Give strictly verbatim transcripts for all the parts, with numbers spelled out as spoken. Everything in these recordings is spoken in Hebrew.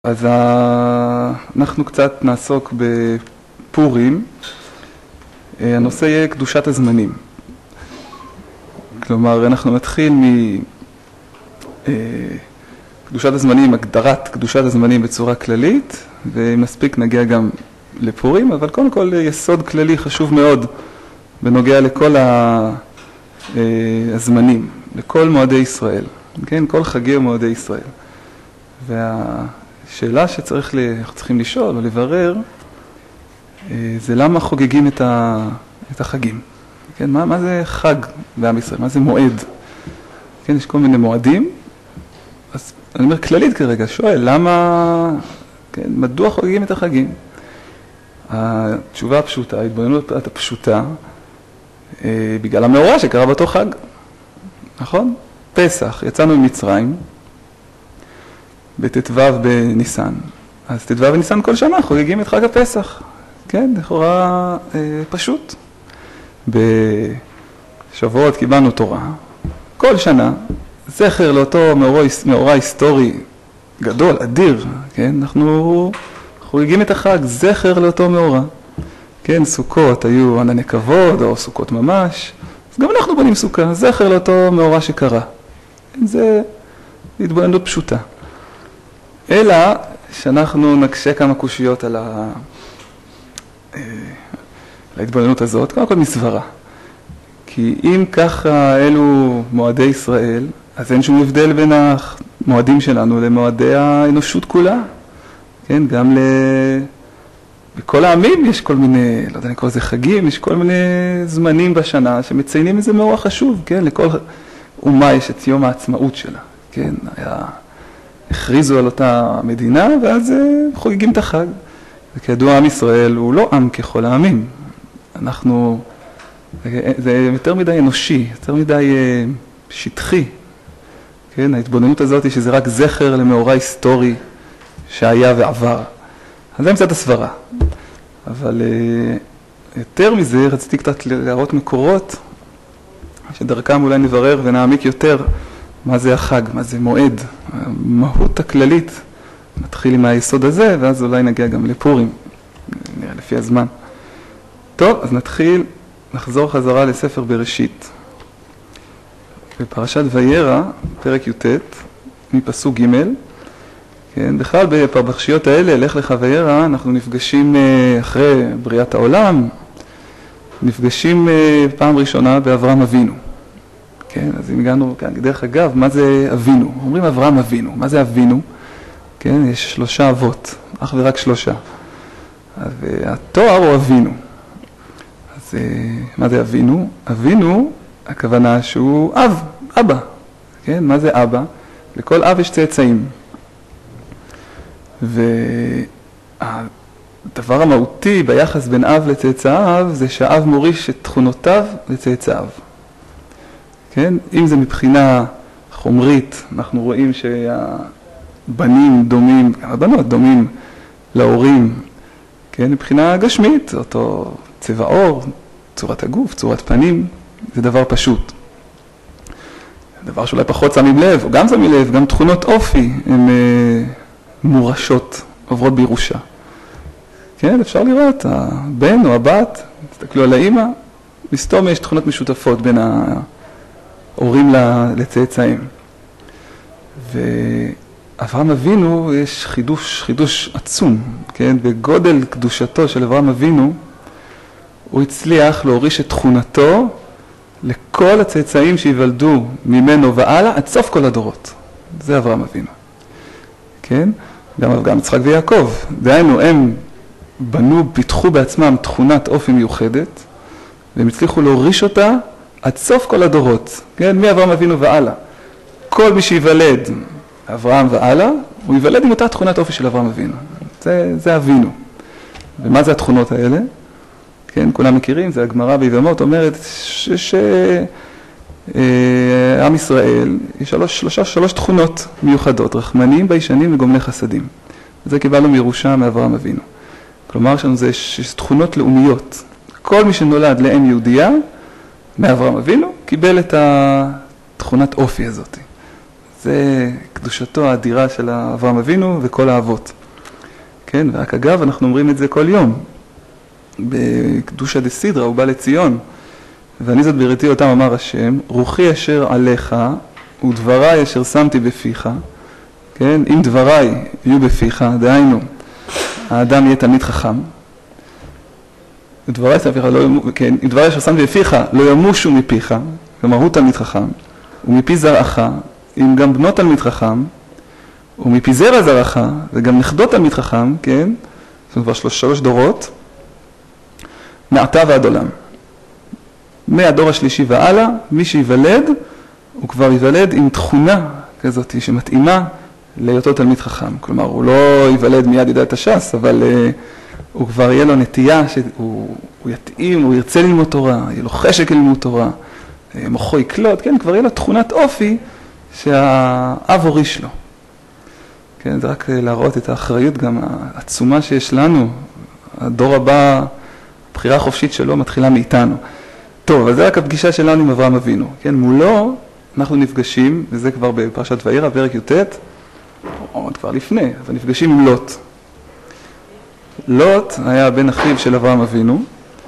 אז אנחנו קצת נעסוק בפורים. הנושא יהיה קדושת הזמנים. כלומר, אנחנו נתחיל מקדושת הזמנים, הגדרת קדושת הזמנים בצורה כללית, ואם נספיק נגיע גם לפורים, אבל קודם כל יסוד כללי חשוב מאוד בנוגע לכל הזמנים, לכל מועדי ישראל, כן? כל חגי ומועדי ישראל. וה... שאלה שצריך צריכים לשאול או לברר, זה למה חוגגים את, ה, את החגים. כן, מה, מה זה חג בעם ישראל? מה זה מועד? כן, יש כל מיני מועדים. אז אני אומר כללית כרגע, שואל, למה, כן, מדוע חוגגים את החגים? התשובה הפשוטה, ההתבוננות הפשוטה, בגלל המאורע שקרה באותו חג. נכון? פסח, יצאנו ממצרים, בט"ו בניסן. אז ט"ו בניסן כל שנה חוגגים את חג הפסח. כן, לכאורה אה, פשוט. בשבועות קיבלנו תורה. כל שנה, זכר לאותו מאורע, מאורע היסטורי גדול, אדיר. כן, אנחנו חוגגים את החג, זכר לאותו מאורע. כן, סוכות היו ענני כבוד, או סוכות ממש. אז גם אנחנו בונים סוכה, זכר לאותו מאורע שקרה. כן, זה התבוננות פשוטה. אלא שאנחנו נקשה כמה קושיות על ההתבוננות הזאת, קודם כל מסברה. כי אם ככה אלו מועדי ישראל, אז אין שום הבדל בין המועדים שלנו למועדי האנושות כולה. כן, גם ל... בכל העמים יש כל מיני, לא יודע, אני קורא לזה חגים, יש כל מיני זמנים בשנה שמציינים איזה מאורע חשוב, כן? לכל אומה יש את יום העצמאות שלה, כן? היה... הכריזו על אותה מדינה, ואז חוגגים את החג. וכידוע, עם ישראל הוא לא עם ככל העמים. אנחנו, זה יותר מדי אנושי, יותר מדי שטחי. כן, ההתבוננות הזאת היא שזה רק זכר למאורע היסטורי שהיה ועבר. אז זה מצד הסברה. אבל יותר מזה, רציתי קצת להראות מקורות, שדרכם אולי נברר ונעמיק יותר, מה זה החג, מה זה מועד, המהות הכללית. נתחיל עם היסוד הזה, ואז אולי נגיע גם לפורים, נראה לפי הזמן. טוב, אז נתחיל, נחזור חזרה לספר בראשית. בפרשת וירא, פרק י"ט, מפסוק ג', כן, בכלל בפרשיות האלה, לך לך וירא, אנחנו נפגשים אחרי בריאת העולם, נפגשים פעם ראשונה באברהם אבינו. כן, אז אם הגענו, כן, דרך אגב, מה זה אבינו? אומרים אברהם אבינו. מה זה אבינו? כן, יש שלושה אבות, אך ורק שלושה. והתואר הוא אבינו. אז מה זה אבינו? אבינו, הכוונה שהוא אב, אבא. כן, מה זה אבא? לכל אב יש צאצאים. והדבר המהותי ביחס בין אב לצאצאיו, זה שהאב מוריש את תכונותיו לצאצאיו. כן? אם זה מבחינה חומרית, אנחנו רואים שהבנים דומים, הבנות דומים להורים, כן? מבחינה גשמית, אותו צבע עור, צורת הגוף, צורת פנים, זה דבר פשוט. דבר שאולי פחות שמים לב, או גם שמים לב, גם תכונות אופי הן מורשות, עוברות בירושה. כן? אפשר לראות, הבן או הבת, תסתכלו על האמא, מסתום יש תכונות משותפות בין ה... הורים לצאצאים. ואברהם אבינו יש חידוש, חידוש עצום, כן? בגודל קדושתו של אברהם אבינו, הוא הצליח להוריש את תכונתו לכל הצאצאים שיוולדו ממנו והלאה, עד סוף כל הדורות. זה אברהם אבינו. כן? גם, גם יצחק ויעקב. דהיינו, הם בנו, פיתחו בעצמם תכונת אופי מיוחדת, והם הצליחו להוריש אותה עד סוף כל הדורות, כן? מאברהם אבינו והלאה. כל מי שיוולד אברהם והלאה, הוא יוולד עם אותה תכונת אופי של אברהם אבינו. זה, זה אבינו. ומה זה התכונות האלה? כן, כולם מכירים, זה הגמרא ביבמות, אומרת שעם ישראל יש שלוש, שלוש, שלוש תכונות מיוחדות, רחמנים, ביישנים וגומלי חסדים. זה קיבלנו מירושה מאברהם אבינו. כלומר, יש לנו זה יש תכונות לאומיות. כל מי שנולד לאם יהודייה, מאברהם אבינו, קיבל את התכונת אופי הזאת. זה קדושתו האדירה של אברהם אבינו וכל האבות. כן, ורק אגב, אנחנו אומרים את זה כל יום. בקדושה דסידרה, הוא בא לציון. ואני זאת בראתי אותם אמר השם, רוחי אשר עליך ודבריי אשר שמתי בפיך. כן, אם דבריי יהיו בפיך, דהיינו, האדם יהיה תלמיד חכם. ודבריי בפיך, לא ימו, כן, אם דבריי אשר שמתי בפיך לא ימושו מפיך, כלומר הוא תלמיד חכם, ומפי זרעך, אם גם בנו תלמיד חכם, ומפי זרע זרעך, וגם נכדו תלמיד חכם, כן, זאת אומרת כבר שלוש, שלוש דורות, מעתה ועד עולם. מהדור השלישי והלאה, מי שיוולד, הוא כבר יוולד עם תכונה כזאת שמתאימה להיותו תלמיד חכם. כלומר, הוא לא יוולד מיד ידע את הש"ס, אבל uh, הוא כבר יהיה לו נטייה שהוא הוא יתאים, הוא ירצה ללמוד תורה, יהיה לו חשק ללמוד תורה, מוחו יקלוט, כן, כבר יהיה לו תכונת אופי שהאב הוריש לו. כן, זה רק להראות את האחריות גם העצומה שיש לנו. הדור הבא, הבחירה החופשית שלו מתחילה מאיתנו. טוב, אז זה רק הפגישה שלנו עם אברהם אבינו. כן, מולו אנחנו נפגשים, וזה כבר בפרשת וירא, פרק י"ט, עוד כבר לפני, אבל נפגשים עם לוט. לוט היה בן אחיו של אברהם אבינו,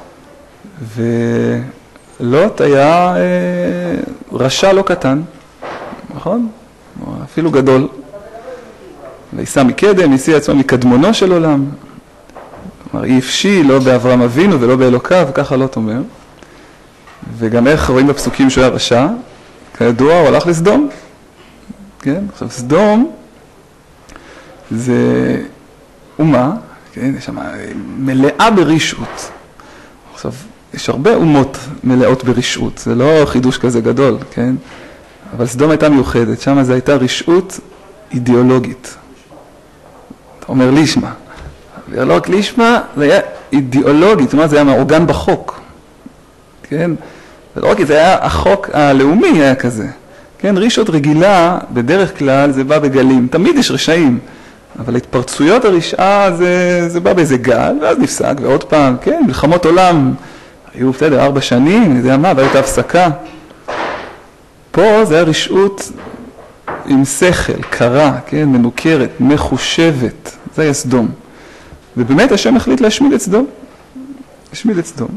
ולוט היה אה, רשע לא קטן, נכון? אפילו גדול. וישא מקדם, השיא עצמו מקדמונו של עולם. כלומר, אי אפשי, לא באברהם אבינו ולא באלוקיו, ככה לוט אומר. וגם איך רואים בפסוקים שהוא היה רשע, כידוע, הוא הלך לסדום. כן? עכשיו, סדום זה אומה, כן? יש שם מלאה ברשעות. עכשיו, יש הרבה אומות מלאות ברשעות, זה לא חידוש כזה גדול, כן? אבל סדום הייתה מיוחדת, שם זה הייתה רשעות אידיאולוגית. אתה אומר לישמה. לא רק לישמה, זה היה אידיאולוגית, זאת אומרת, זה היה מעוגן בחוק. כן? ולא רק, זה היה החוק הלאומי היה כזה. כן? רשעות רגילה, בדרך כלל, זה בא בגלים. תמיד יש רשעים. אבל התפרצויות הרשעה זה, זה בא באיזה גל, ואז נפסק, ועוד פעם, כן, מלחמות עולם, היו בסדר, ארבע שנים, אני יודע מה, והייתה הפסקה. פה זה היה רשעות עם שכל, קרה, כן, מנוכרת, מחושבת, זה היה סדום. ובאמת השם החליט להשמיד את סדום, להשמיד את סדום.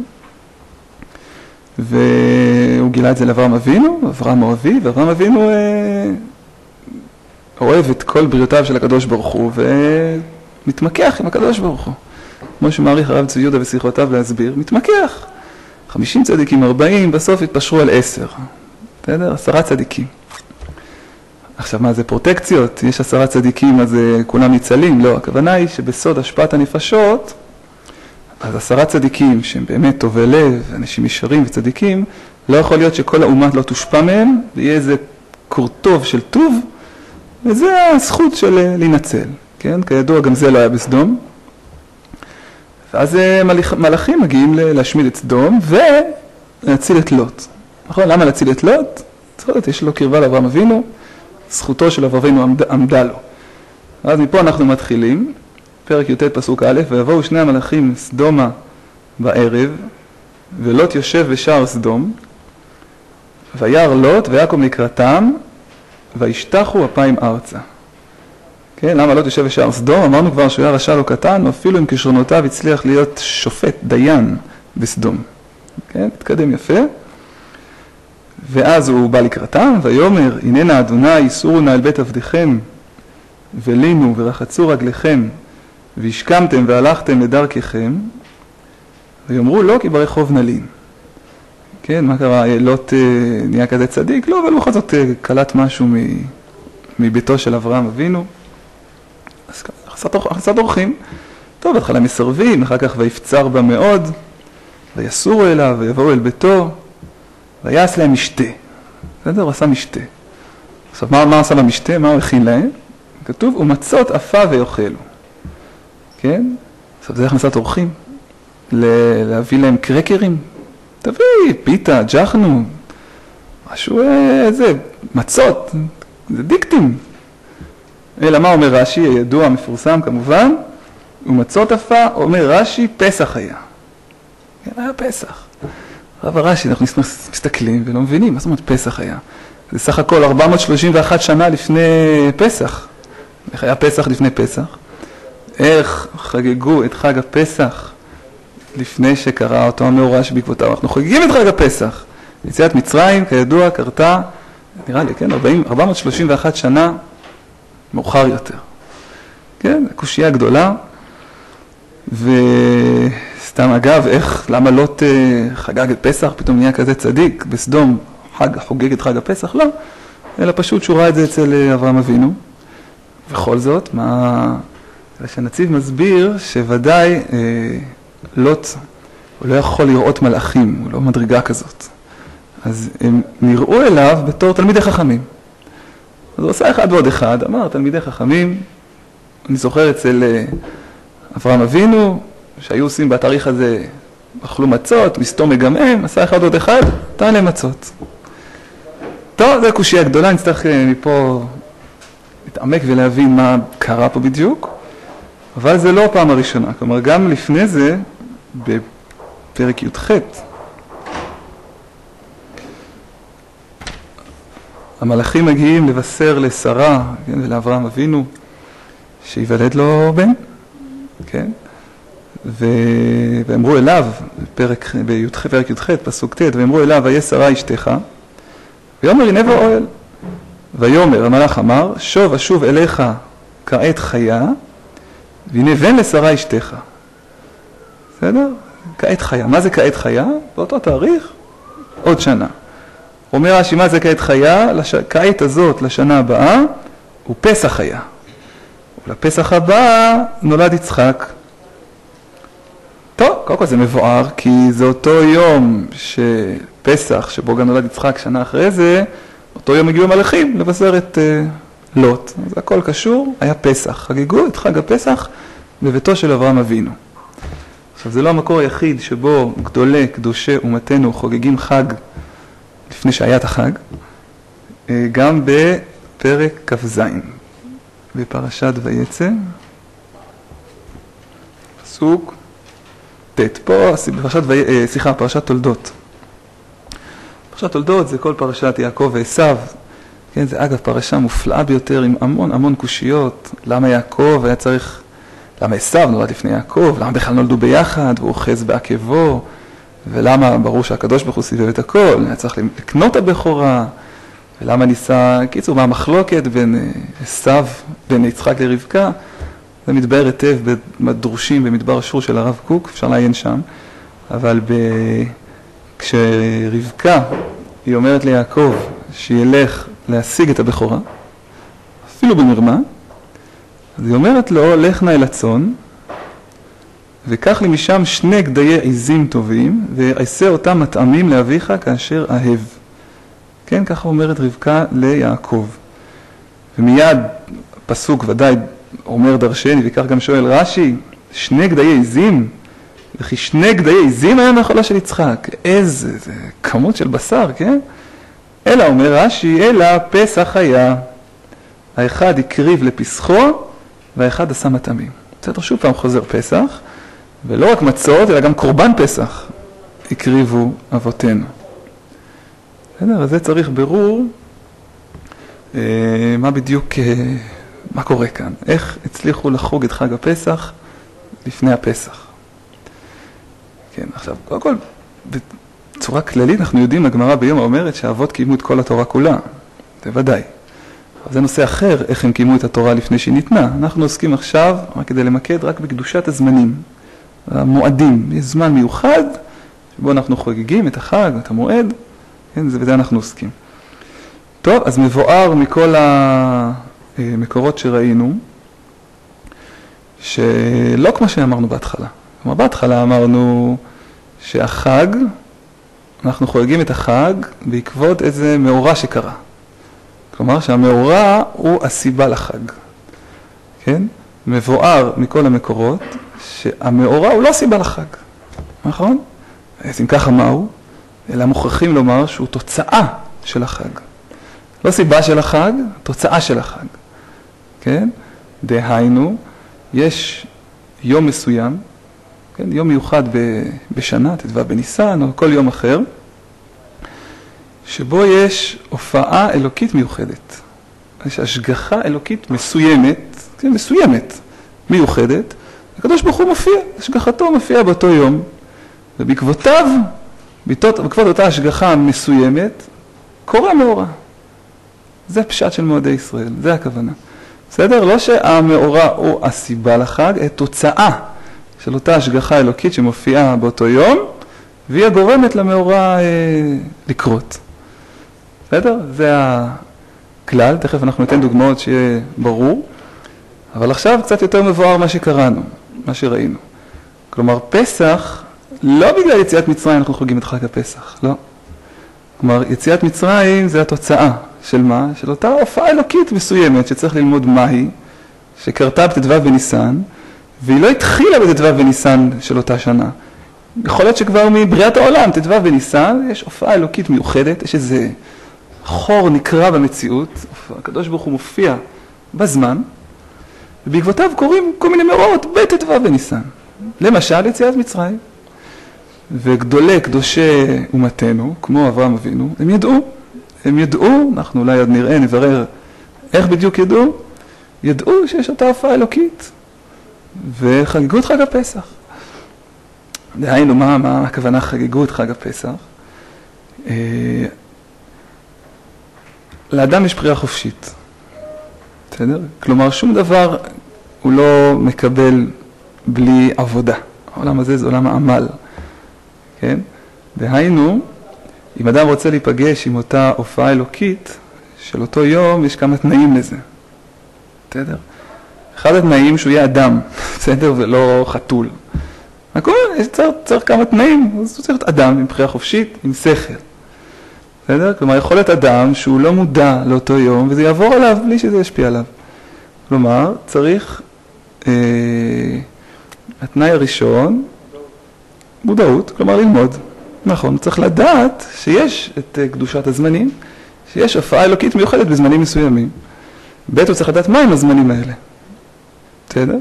והוא גילה את זה לאברהם אבינו, אברהם אוהבי, ואברהם אבינו אה, אוהב את כל בריאותיו של הקדוש ברוך הוא, ומתמקח עם הקדוש ברוך הוא. כמו שמעריך הרב צבי יהודה בשיחותיו להסביר, מתמקח. חמישים צדיקים, ארבעים, בסוף התפשרו על עשר. בסדר? עשרה צדיקים. עכשיו מה זה פרוטקציות? יש עשרה צדיקים אז כולם ניצלים? לא, הכוונה היא שבסוד השפעת הנפשות, אז עשרה צדיקים שהם באמת טובי לב, אנשים ישרים וצדיקים, לא יכול להיות שכל האומה לא תושפע מהם, ויהיה איזה קורטוב של טוב, וזה הזכות של להינצל. כן? כידוע גם זה לא היה בסדום. ואז מלאכים מגיעים להשמיד את סדום ולהציל את לוט. נכון? למה להציל את לוט? צריך לדעת, יש לו קרבה לאברהם אבינו, זכותו של אברהם אבינו עמד, עמדה לו. אז מפה אנחנו מתחילים, פרק י"ט פסוק א', ויבואו שני המלאכים סדומה בערב, ולוט יושב בשער סדום, וירא לוט ויקום לקראתם, וישתחו אפיים ארצה. כן, למה לוט יושב בשער סדום? אמרנו כבר שהוא היה רשע לא קטן, אפילו עם כישרונותיו הצליח להיות שופט, דיין בסדום. כן, התקדם יפה. ואז הוא בא לקראתם, ויאמר, הננה אדוני, יסורו נא אל בית עבדיכם, ולינו ורחצו רגליכם, והשכמתם והלכתם לדרככם, ויאמרו לא כי ברחוב נלין. כן, מה קרה? לוט נהיה כזה צדיק? לא, אבל בכל זאת קלט משהו מביתו של אברהם אבינו. אז חסת אורחים. טוב, בהתחלה מסרבים, אחר כך ויפצר בה מאוד, ויסורו אליו, ויבואו אל ביתו, ויעש להם משתה. בסדר? הוא עשה משתה. עכשיו, מה, מה עשה במשתה? מה הוא הכין להם? כתוב, ומצות אפה ויאכלו. כן? עכשיו, זה הכנסת אורחים. להביא להם קרקרים. תביא, פיתה, ג'חנו, משהו, איזה, מצות, זה דיקטים. אלא מה אומר רש"י, הידוע, המפורסם כמובן, ומצות אפה, אומר רש"י, פסח היה. כן, היה פסח. רב הרש"י, אנחנו מסתכלים ולא מבינים, מה זאת אומרת פסח היה? זה סך הכל ארבע מאות שלושים ואחת שנה לפני פסח. איך היה פסח לפני פסח? איך חגגו את חג הפסח לפני שקרה אותו המאורע שבעקבותיו? אנחנו חוגגים את חג הפסח. יציאת מצרים, כידוע, קרתה, נראה לי, כן, ארבע מאות שלושים ואחת שנה מאוחר יותר. כן, קושייה גדולה. וסתם אגב, איך, למה לוט חגג את פסח, פתאום נהיה כזה צדיק, בסדום חג, חוגג את חג הפסח? לא, אלא פשוט שהוא ראה את זה אצל אברהם אבינו. בכל זאת, מה... שהנציב מסביר שוודאי אה, לוט, הוא לא יכול לראות מלאכים, הוא לא מדרגה כזאת. אז הם נראו אליו בתור תלמידי חכמים. אז הוא עושה אחד ועוד אחד, אמר תלמידי חכמים, אני זוכר אצל אה, אברהם אבינו, שהיו עושים בתאריך הזה, אכלו מצות, מסתום מגמם, עשה אחד ועוד אחד, נתן להם מצות. טוב, זו קושייה גדולה, נצטרך אה, מפה להתעמק ולהבין מה קרה פה בדיוק. אבל זה לא הפעם הראשונה, כלומר גם לפני זה, בפרק י"ח, המלאכים מגיעים לבשר לשרה, כן, ולאברהם אבינו, שיוולד לו בן, כן, ו... ואמרו אליו, בפרק בי"ח, פרק י"ח, פסוק ט', ואמרו אליו, ויהיה שרה אשתך, ויאמר הנה באוהל, ויאמר, המלאך אמר, שוב אשוב אליך כעת חיה, והנה בן לשרה אשתך. בסדר? כעת חיה. מה זה כעת חיה? באותו תאריך, עוד שנה. אומר רש"י, מה זה כעת חיה? לש... כעת הזאת לשנה הבאה הוא פסח חיה. ולפסח הבא נולד יצחק. טוב, קודם כל זה מבואר, כי זה אותו יום שפסח, שבו גם נולד יצחק שנה אחרי זה, אותו יום הגיעו המלאכים לבשר את uh, לוט. אז הכל קשור, היה פסח. חגגו את חג הפסח בביתו של אברהם אבינו. עכשיו, זה לא המקור היחיד שבו גדולי, קדושי אומתנו חוגגים חג לפני שהיה את החג, גם בפרק כ"ז, בפרשת ויצא, פסוק ט', פה, בפרשת, סליחה, פרשת תולדות. פרשת תולדות זה כל פרשת יעקב ועשיו, כן, זה אגב פרשה מופלאה ביותר עם המון המון קושיות, למה יעקב היה צריך, למה עשיו נולד לפני יעקב, למה בכלל נולדו ביחד, והוא אוחז בעקבו, ולמה ברור שהקדוש ברוך הוא סיבב את הכל, היה צריך לקנות הבכורה, ולמה ניסה, קיצור, מה המחלוקת בין עשיו, בין יצחק לרבקה, זה מתבאר היטב בדרושים במדבר שור של הרב קוק, אפשר לעיין שם, אבל ב... כשרבקה היא אומרת ליעקב שילך להשיג את הבכורה, אפילו במרמה, אז היא אומרת לו, לך נא אל הצאן, וקח לי משם שני גדיי עזים טובים, ועשה אותם מטעמים לאביך כאשר אהב. כן, ככה אומרת רבקה ליעקב. ומיד פסוק ודאי אומר דרשני, וכך גם שואל רש"י, שני גדיי עזים, וכי שני גדיי עזים היה מאכולה של יצחק. איזה זה כמות של בשר, כן? אלא אומר רש"י, אלא פסח היה. האחד הקריב לפסחו, והאחד עשה מטעמים. בסדר, שוב פעם חוזר פסח, ולא רק מצות, אלא גם קורבן פסח הקריבו אבותינו. בסדר, אז זה צריך ברור אה, מה בדיוק, אה, מה קורה כאן. איך הצליחו לחוג את חג הפסח לפני הפסח. כן, עכשיו, קודם כל, בצורה כללית אנחנו יודעים, הגמרא ביום אומרת שהאבות קיימו את כל התורה כולה. זה ודאי. אבל זה נושא אחר, איך הם קיימו את התורה לפני שהיא ניתנה. אנחנו עוסקים עכשיו, רק כדי למקד, רק בקדושת הזמנים. המועדים, יש זמן מיוחד, שבו אנחנו חוגגים את החג, את המועד, כן, זה בזה אנחנו עוסקים. טוב, אז מבואר מכל המקורות שראינו, שלא כמו שאמרנו בהתחלה. כלומר, בהתחלה אמרנו שהחג, אנחנו חוגגים את החג בעקבות איזה מאורע שקרה. כלומר, שהמאורע הוא הסיבה לחג. כן? מבואר מכל המקורות, שהמאורע הוא לא סיבה לחג. נכון? אז אם ככה מהו? אלא מוכרחים לומר שהוא תוצאה של החג. לא סיבה של החג, תוצאה של החג. כן? דהיינו, יש יום מסוים, כן? יום מיוחד בשנה, תדווה בניסן, או כל יום אחר, שבו יש הופעה אלוקית מיוחדת. יש השגחה אלוקית מסוימת, כן, מסוימת, מיוחדת. הקדוש ברוך הוא מופיע, השגחתו מופיע באותו יום, ובעקבותיו, בעקבות אותה השגחה מסוימת, קורה מאורע. זה פשט של מועדי ישראל, זה הכוונה. בסדר? לא שהמאורע הוא הסיבה לחג, היא תוצאה של אותה השגחה אלוקית שמופיעה באותו יום, והיא הגורמת למאורע אה, לקרות. בסדר? זה הכלל, תכף אנחנו ניתן דוגמאות שיהיה ברור, אבל עכשיו קצת יותר מבואר מה שקראנו, מה שראינו. כלומר, פסח, לא בגלל יציאת מצרים אנחנו חוגגים את חג הפסח, לא. כלומר, יציאת מצרים זה התוצאה של מה? של אותה הופעה אלוקית מסוימת שצריך ללמוד מהי, שקרתה בט"ו בניסן, והיא לא התחילה בט"ו בניסן של אותה שנה. יכול להיות שכבר מבריאת העולם, ט"ו בניסן, יש הופעה אלוקית מיוחדת, יש איזה חור נקרא במציאות, הקדוש ברוך הוא מופיע בזמן, ובעקבותיו קוראים כל מיני מאורעות בט"ו בניסן. למשל, יציאת מצרים. וגדולי קדושי אומתנו, כמו אברהם אבינו, הם ידעו. הם ידעו, אנחנו אולי עוד נראה, נברר איך בדיוק ידעו, ידעו שיש אותה הופעה אלוקית, וחגגו את חג הפסח. דהיינו, מה, מה הכוונה חגגו את חג הפסח? אה, לאדם יש בחירה חופשית. בסדר? כלומר, שום דבר הוא לא מקבל בלי עבודה. העולם הזה זה עולם העמל. כן? דהיינו, אם אדם רוצה להיפגש עם אותה הופעה אלוקית, של אותו יום יש כמה תנאים לזה. בסדר? אחד התנאים שהוא יהיה אדם, בסדר? ולא חתול. הכל, צריך, צריך כמה תנאים, אז הוא צריך להיות אדם עם בחירה חופשית, עם שכל. בסדר? כלומר, יכול להיות אדם שהוא לא מודע לאותו יום, וזה יעבור עליו בלי שזה ישפיע עליו. כלומר, צריך, אה, התנאי הראשון, מודעות, כלומר ללמוד. נכון, צריך לדעת שיש את קדושת הזמנים, שיש הופעה אלוקית מיוחדת בזמנים מסוימים. ב' הוא צריך לדעת מהם הזמנים האלה. בסדר?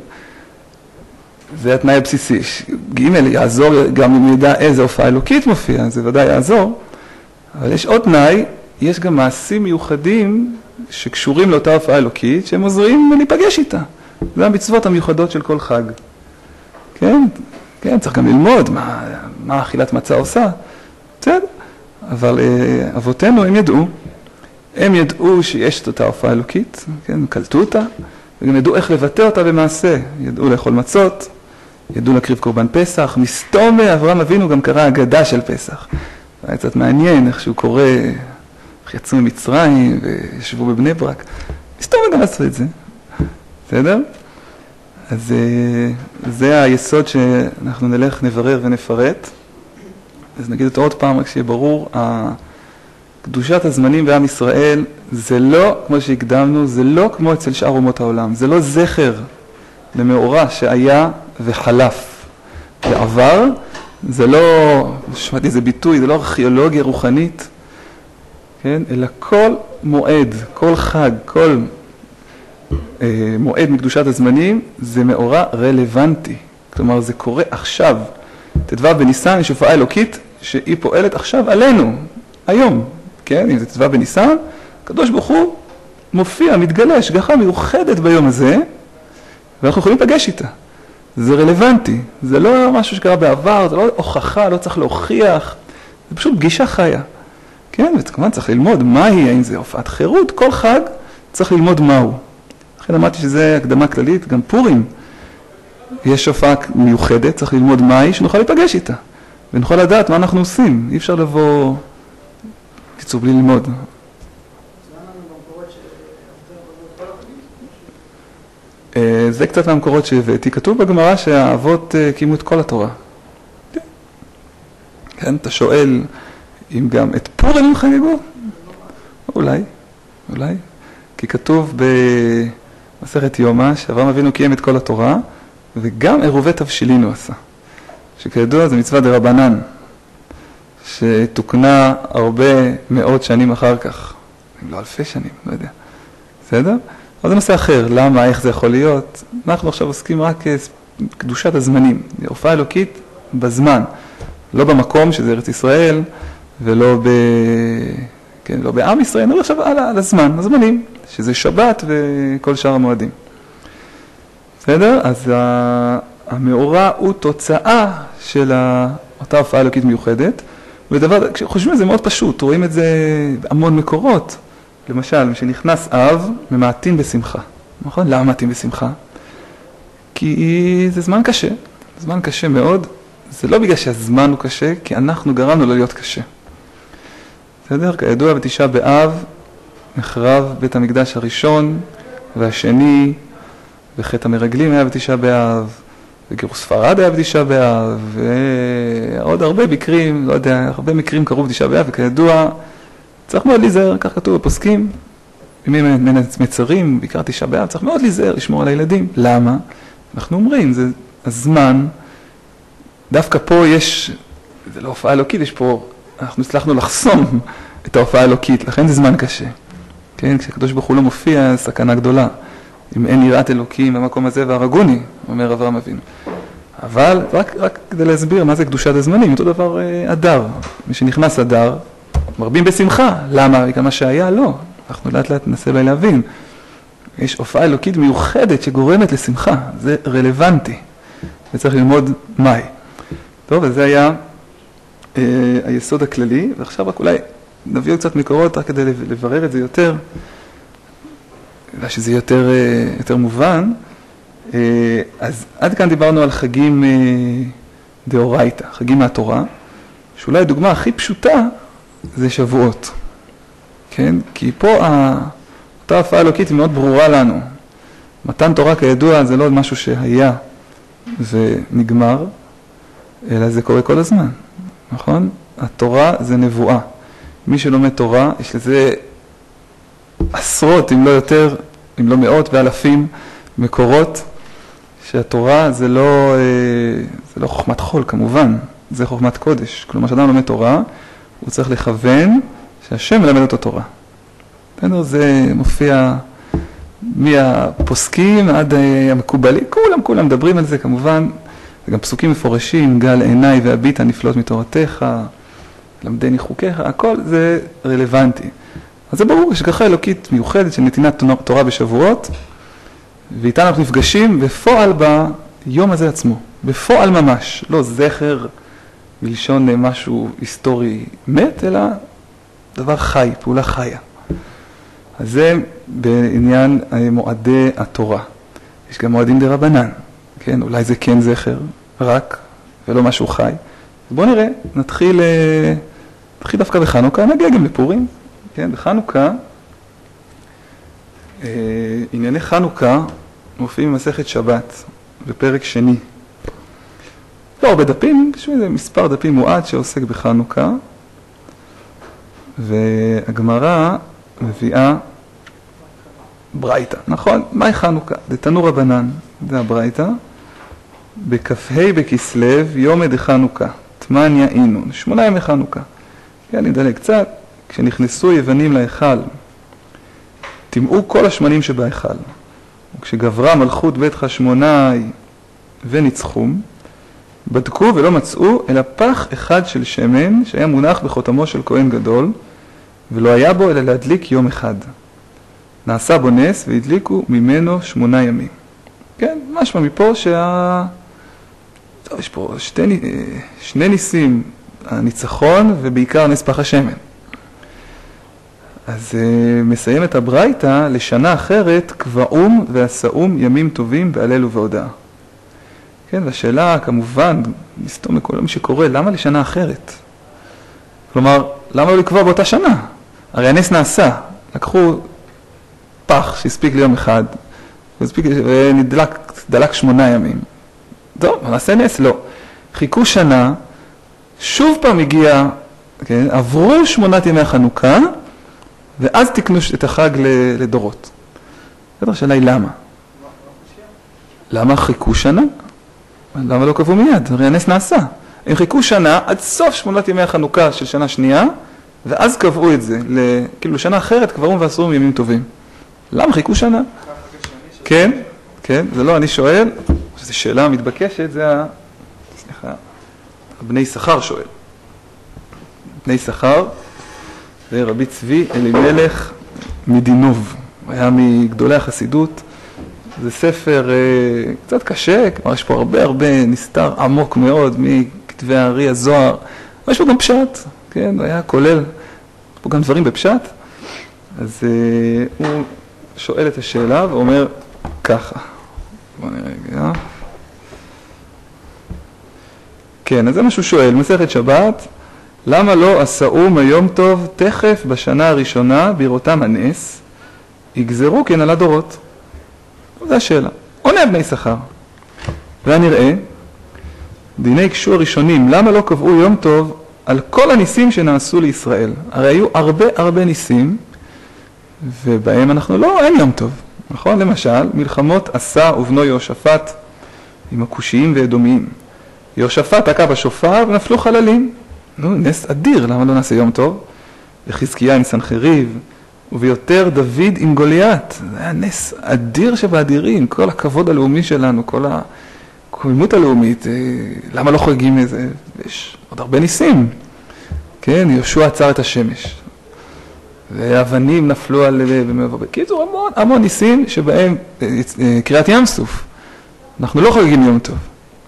זה התנאי הבסיסי. ג' יעזור גם אם ידע איזה הופעה אלוקית מופיעה, זה ודאי יעזור. אבל יש עוד תנאי, יש גם מעשים מיוחדים שקשורים לאותה הופעה אלוקית, שהם עוזרים להיפגש איתה. זה המצוות המיוחדות של כל חג. כן? כן, צריך גם ללמוד מה, מה אכילת מצה עושה. בסדר? אבל אה, אבותינו הם ידעו. הם ידעו שיש את אותה הופעה אלוקית, כן? קלטו אותה, וגם ידעו איך לבטא אותה במעשה. ידעו לאכול מצות, ידעו להקריב קורבן פסח. מסתום אברהם אבינו גם קרא אגדה של פסח. היה קצת מעניין איך שהוא קורא, איך יצאו ממצרים וישבו בבני ברק. מסתום גם עשו את זה. בסדר? אז זה היסוד שאנחנו נלך נברר ונפרט. אז נגיד אותו עוד פעם, רק שיהיה ברור, קדושת הזמנים בעם ישראל זה לא, כמו שהקדמנו, זה לא כמו אצל שאר אומות העולם. זה לא זכר למאורע שהיה וחלף בעבר. זה לא, שמעתי איזה ביטוי, זה לא ארכיאולוגיה רוחנית, כן? אלא כל מועד, כל חג, כל אה, מועד מקדושת הזמנים, זה מאורע רלוונטי. כלומר, זה קורה עכשיו. ט"ו בניסן יש הופעה אלוקית שהיא פועלת עכשיו עלינו, היום. כן? אם זה ט"ו בניסן, הקדוש ברוך הוא מופיע, מתגלה, השגחה מיוחדת ביום הזה, ואנחנו יכולים לפגש איתה. זה רלוונטי, זה לא משהו שקרה בעבר, זה לא הוכחה, לא צריך להוכיח, זה פשוט פגישה חיה. כן, וכמובן צריך ללמוד מהי, האם זה הופעת חירות, כל חג צריך ללמוד מהו. לכן אמרתי שזה הקדמה כללית, גם פורים, יש הופעה מיוחדת, צריך ללמוד מהי, שנוכל להיפגש איתה, ונוכל לדעת מה אנחנו עושים, אי אפשר לבוא, קיצור בלי ללמוד. זה קצת מהמקורות שהבאתי. כתוב בגמרא שהאבות קיימו את כל התורה. כן, אתה שואל אם גם את פורים הם חגגו? אולי, אולי. כי כתוב במסכת יומא שאברהם אבינו קיים את כל התורה, וגם עירובי תבשילין הוא עשה. שכידוע זה מצווה דרבנן, שתוקנה הרבה מאות שנים אחר כך. אם לא אלפי שנים, לא יודע. בסדר? אבל זה נושא אחר, למה, איך זה יכול להיות? אנחנו עכשיו עוסקים רק קדושת הזמנים, הופעה אלוקית בזמן, לא במקום שזה ארץ ישראל, ולא כן, לא בעם ישראל, נראה עכשיו על, על הזמן, הזמנים, שזה שבת וכל שאר המועדים. בסדר? אז המאורע הוא תוצאה של אותה הופעה אלוקית מיוחדת, ודבר, כשחושבים על זה מאוד פשוט, רואים את זה בהמון מקורות. למשל, כשנכנס אב, ממעטים בשמחה. נכון? למה ממעטים בשמחה? כי זה זמן קשה, זמן קשה מאוד. זה לא בגלל שהזמן הוא קשה, כי אנחנו גרמנו לו להיות קשה. בסדר? כידוע, בתשעה באב נחרב בית המקדש הראשון והשני, וחטא המרגלים היה בתשעה באב, וגירוש ספרד היה בתשעה באב, ועוד הרבה מקרים, לא יודע, הרבה מקרים קרו בתשעה באב, וכידוע, צריך מאוד להיזהר, כך כתוב בפוסקים, בימים מצרים, בעיקר תשעה באב, צריך מאוד להיזהר, לשמור על הילדים. למה? אנחנו אומרים, זה הזמן, דווקא פה יש, זה לא הופעה אלוקית, יש פה, אנחנו הצלחנו לחסום את ההופעה האלוקית, לכן זה זמן קשה. כן, כשהקדוש ברוך הוא לא מופיע, סכנה גדולה. אם אין יראת אלוקים במקום הזה והרגוני, אומר אברהם אבינו. אבל רק, רק כדי להסביר מה זה קדושת הזמנים, אותו דבר אדר. מי שנכנס אדר, מרבים בשמחה. למה? בגלל מה שהיה? לא. אנחנו לאט לאט ננסה אולי להבין. יש הופעה אלוקית מיוחדת שגורמת לשמחה. זה רלוונטי. וצריך ללמוד מהי. טוב, אז זה היה אה, היסוד הכללי, ועכשיו רק אולי נביא קצת מקורות רק כדי לברר את זה יותר. ושזה יותר, יותר מובן. אז עד כאן דיברנו על חגים דאורייתא, חגים מהתורה, שאולי הדוגמה הכי פשוטה זה שבועות. כן? כי פה אותה הופעה אלוקית היא מאוד ברורה לנו. מתן תורה כידוע זה לא משהו שהיה ונגמר, אלא זה קורה כל הזמן. נכון? התורה זה נבואה. מי שלומד תורה, יש לזה עשרות, אם לא יותר, אם לא מאות ואלפים מקורות, שהתורה זה לא, זה לא חוכמת חול כמובן, זה חוכמת קודש. כלומר, כשאדם לומד תורה, הוא צריך לכוון שהשם מלמד אותו תורה. זה מופיע מהפוסקים עד המקובלים, כולם כולם מדברים על זה כמובן, וגם פסוקים מפורשים, גל עיניי והביט הנפלאות מתורתך, למדני חוקיך, הכל זה רלוונטי. אז זה ברור, יש השגחה אלוקית מיוחדת של נתינת תורה בשבועות, ואיתה אנחנו נפגשים בפועל ביום הזה עצמו, בפועל ממש, לא זכר מלשון משהו היסטורי מת, אלא דבר חי, פעולה חיה. אז זה בעניין מועדי התורה. יש גם מועדים דרבנן, כן? אולי זה כן זכר, רק, ולא משהו חי. בואו נראה, נתחיל, נתחיל דווקא בחנוכה, נגיע גם לפורים. כן, בחנוכה, אה, ענייני חנוכה מופיעים במסכת שבת, בפרק שני. לא הרבה דפים, זה מספר דפים מועט שעוסק בחנוכה, והגמרא מביאה ברייתא, נכון? מהי חנוכה? זה תנו רבנן, זה הברייתא, בכ"ה בכסלו יום דחנוכה, תמניה אינון, שמונה ימי חנוכה. כן, נדלג קצת. כשנכנסו יוונים להיכל, תמעו כל השמנים שבהיכל. וכשגברה מלכות בית חשמונאי וניצחום, בדקו ולא מצאו אלא פח אחד של שמן שהיה מונח בחותמו של כהן גדול, ולא היה בו אלא להדליק יום אחד. נעשה בו נס והדליקו ממנו שמונה ימים. כן, משמע מפה שה... טוב, יש פה שתי, שני ניסים, הניצחון ובעיקר נס פח השמן. אז uh, מסיים את הברייתא לשנה אחרת, קבעום ועשאום ימים טובים בהלל ובהודאה. כן, והשאלה כמובן, מסתום לכל מי שקורא, למה לשנה אחרת? כלומר, למה לא לקבוע באותה שנה? הרי הנס נעשה, לקחו פח שהספיק ליום אחד, ונדלק דלק שמונה ימים. טוב, נעשה נס? לא. חיכו שנה, שוב פעם הגיע, כן, עברו שמונת ימי החנוכה, ואז תקנו את החג לדורות. זאת השאלה היא למה? למה חיכו שנה? למה לא קבעו מיד? הרי הנס נעשה. הם חיכו שנה עד סוף שמונת ימי החנוכה של שנה שנייה, ואז קבעו את זה. כאילו שנה אחרת קבעו ועשרו ימים טובים. למה חיכו שנה? כן, כן, זה לא אני שואל, זו שאלה מתבקשת, זה ה... סליחה, בני שכר שואל. בני שכר, זה רבי צבי אלימלך מדינוב, הוא היה מגדולי החסידות. זה ספר אה, קצת קשה, כלומר יש פה הרבה הרבה נסתר עמוק מאוד מכתבי הארי הזוהר, אבל יש פה גם פשט, כן, הוא היה כולל, יש פה גם דברים בפשט. אז אה, הוא שואל את השאלה ואומר ככה, בוא נראה רגע. כן, אז זה מה שהוא שואל, מסכת שבת, למה לא עשאו מיום טוב תכף בשנה הראשונה בראותם הנס, יגזרו כן על הדורות? זו השאלה. עונה בני שכר. והנראה, דיני קשו הראשונים, למה לא קבעו יום טוב על כל הניסים שנעשו לישראל? הרי היו הרבה הרבה ניסים, ובהם אנחנו לא, אין יום טוב. נכון? למשל, מלחמות עשה ובנו יהושפט עם הכושיים ואדומיים. יהושפט תקע בשופר ונפלו חללים. נו, נס אדיר, למה לא נעשה יום טוב? וחזקיה עם סנחריב, וביותר דוד עם גוליית. זה היה נס אדיר שבאדירים, כל הכבוד הלאומי שלנו, כל הקוימות הלאומית. למה לא חוגגים איזה? יש עוד הרבה ניסים. כן, יהושע עצר את השמש. והאבנים נפלו על... בקיצור, המון, המון ניסים שבהם קריאת ים סוף. אנחנו לא חוגגים יום טוב.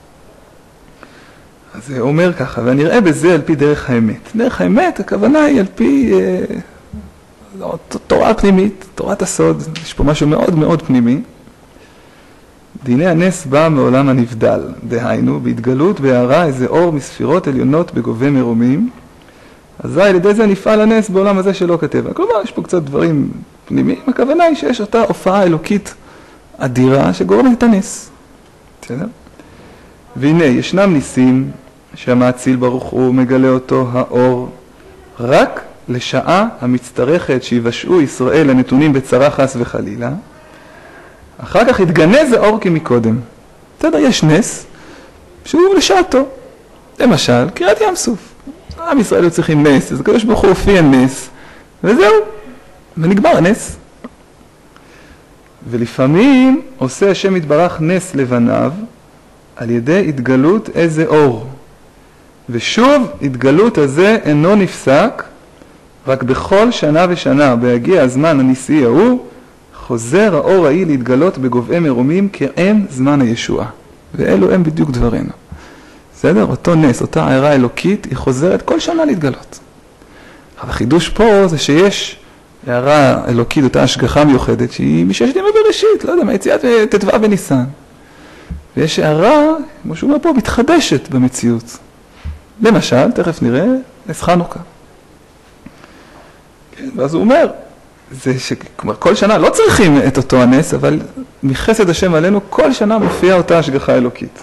אז הוא אומר ככה, ונראה בזה על פי דרך האמת. דרך האמת, הכוונה היא על פי אה, תורה פנימית, תורת הסוד. יש פה משהו מאוד מאוד פנימי. דיני הנס בא מעולם הנבדל, דהיינו, בהתגלות בהערה איזה אור מספירות עליונות בגובה מרומים, אז על ידי זה נפעל הנס בעולם הזה שלא כתב. כלומר, יש פה קצת דברים פנימיים, הכוונה היא שיש אותה הופעה אלוקית אדירה שגורמת את הנס. בסדר? והנה, ישנם ניסים שהמאציל ברוך הוא מגלה אותו האור רק לשעה המצטרכת שיבשעו ישראל הנתונים בצרה חס וחלילה, אחר כך יתגנז האור כמקודם. בסדר, יש נס שהוא לשעתו. למשל, קריאת ים סוף. עם ישראל היו צריכים נס, אז הקדוש ברוך הוא הופיע נס, וזהו, ונגמר הנס. ולפעמים עושה השם יתברך נס לבניו, על ידי התגלות איזה אור. ושוב, התגלות הזה אינו נפסק, רק בכל שנה ושנה, בהגיע הזמן הניסי ההוא, חוזר האור ההיא להתגלות בגובעי מרומים כאין זמן הישועה. ואלו הם בדיוק דברינו. בסדר? אותו נס, אותה הערה אלוקית, היא חוזרת כל שנה להתגלות. החידוש פה זה שיש הערה אלוקית, אותה השגחה מיוחדת, שהיא מששת ימי בראשית, לא יודע, מהיציאת תתווה בניסן. ויש הערה, כמו שהוא אומר פה, מתחדשת במציאות. למשל, תכף נראה, נס חנוכה. כן, ואז הוא אומר, זה שכלומר, כל שנה לא צריכים את אותו הנס, אבל מחסד השם עלינו, כל שנה מופיעה אותה השגחה אלוקית.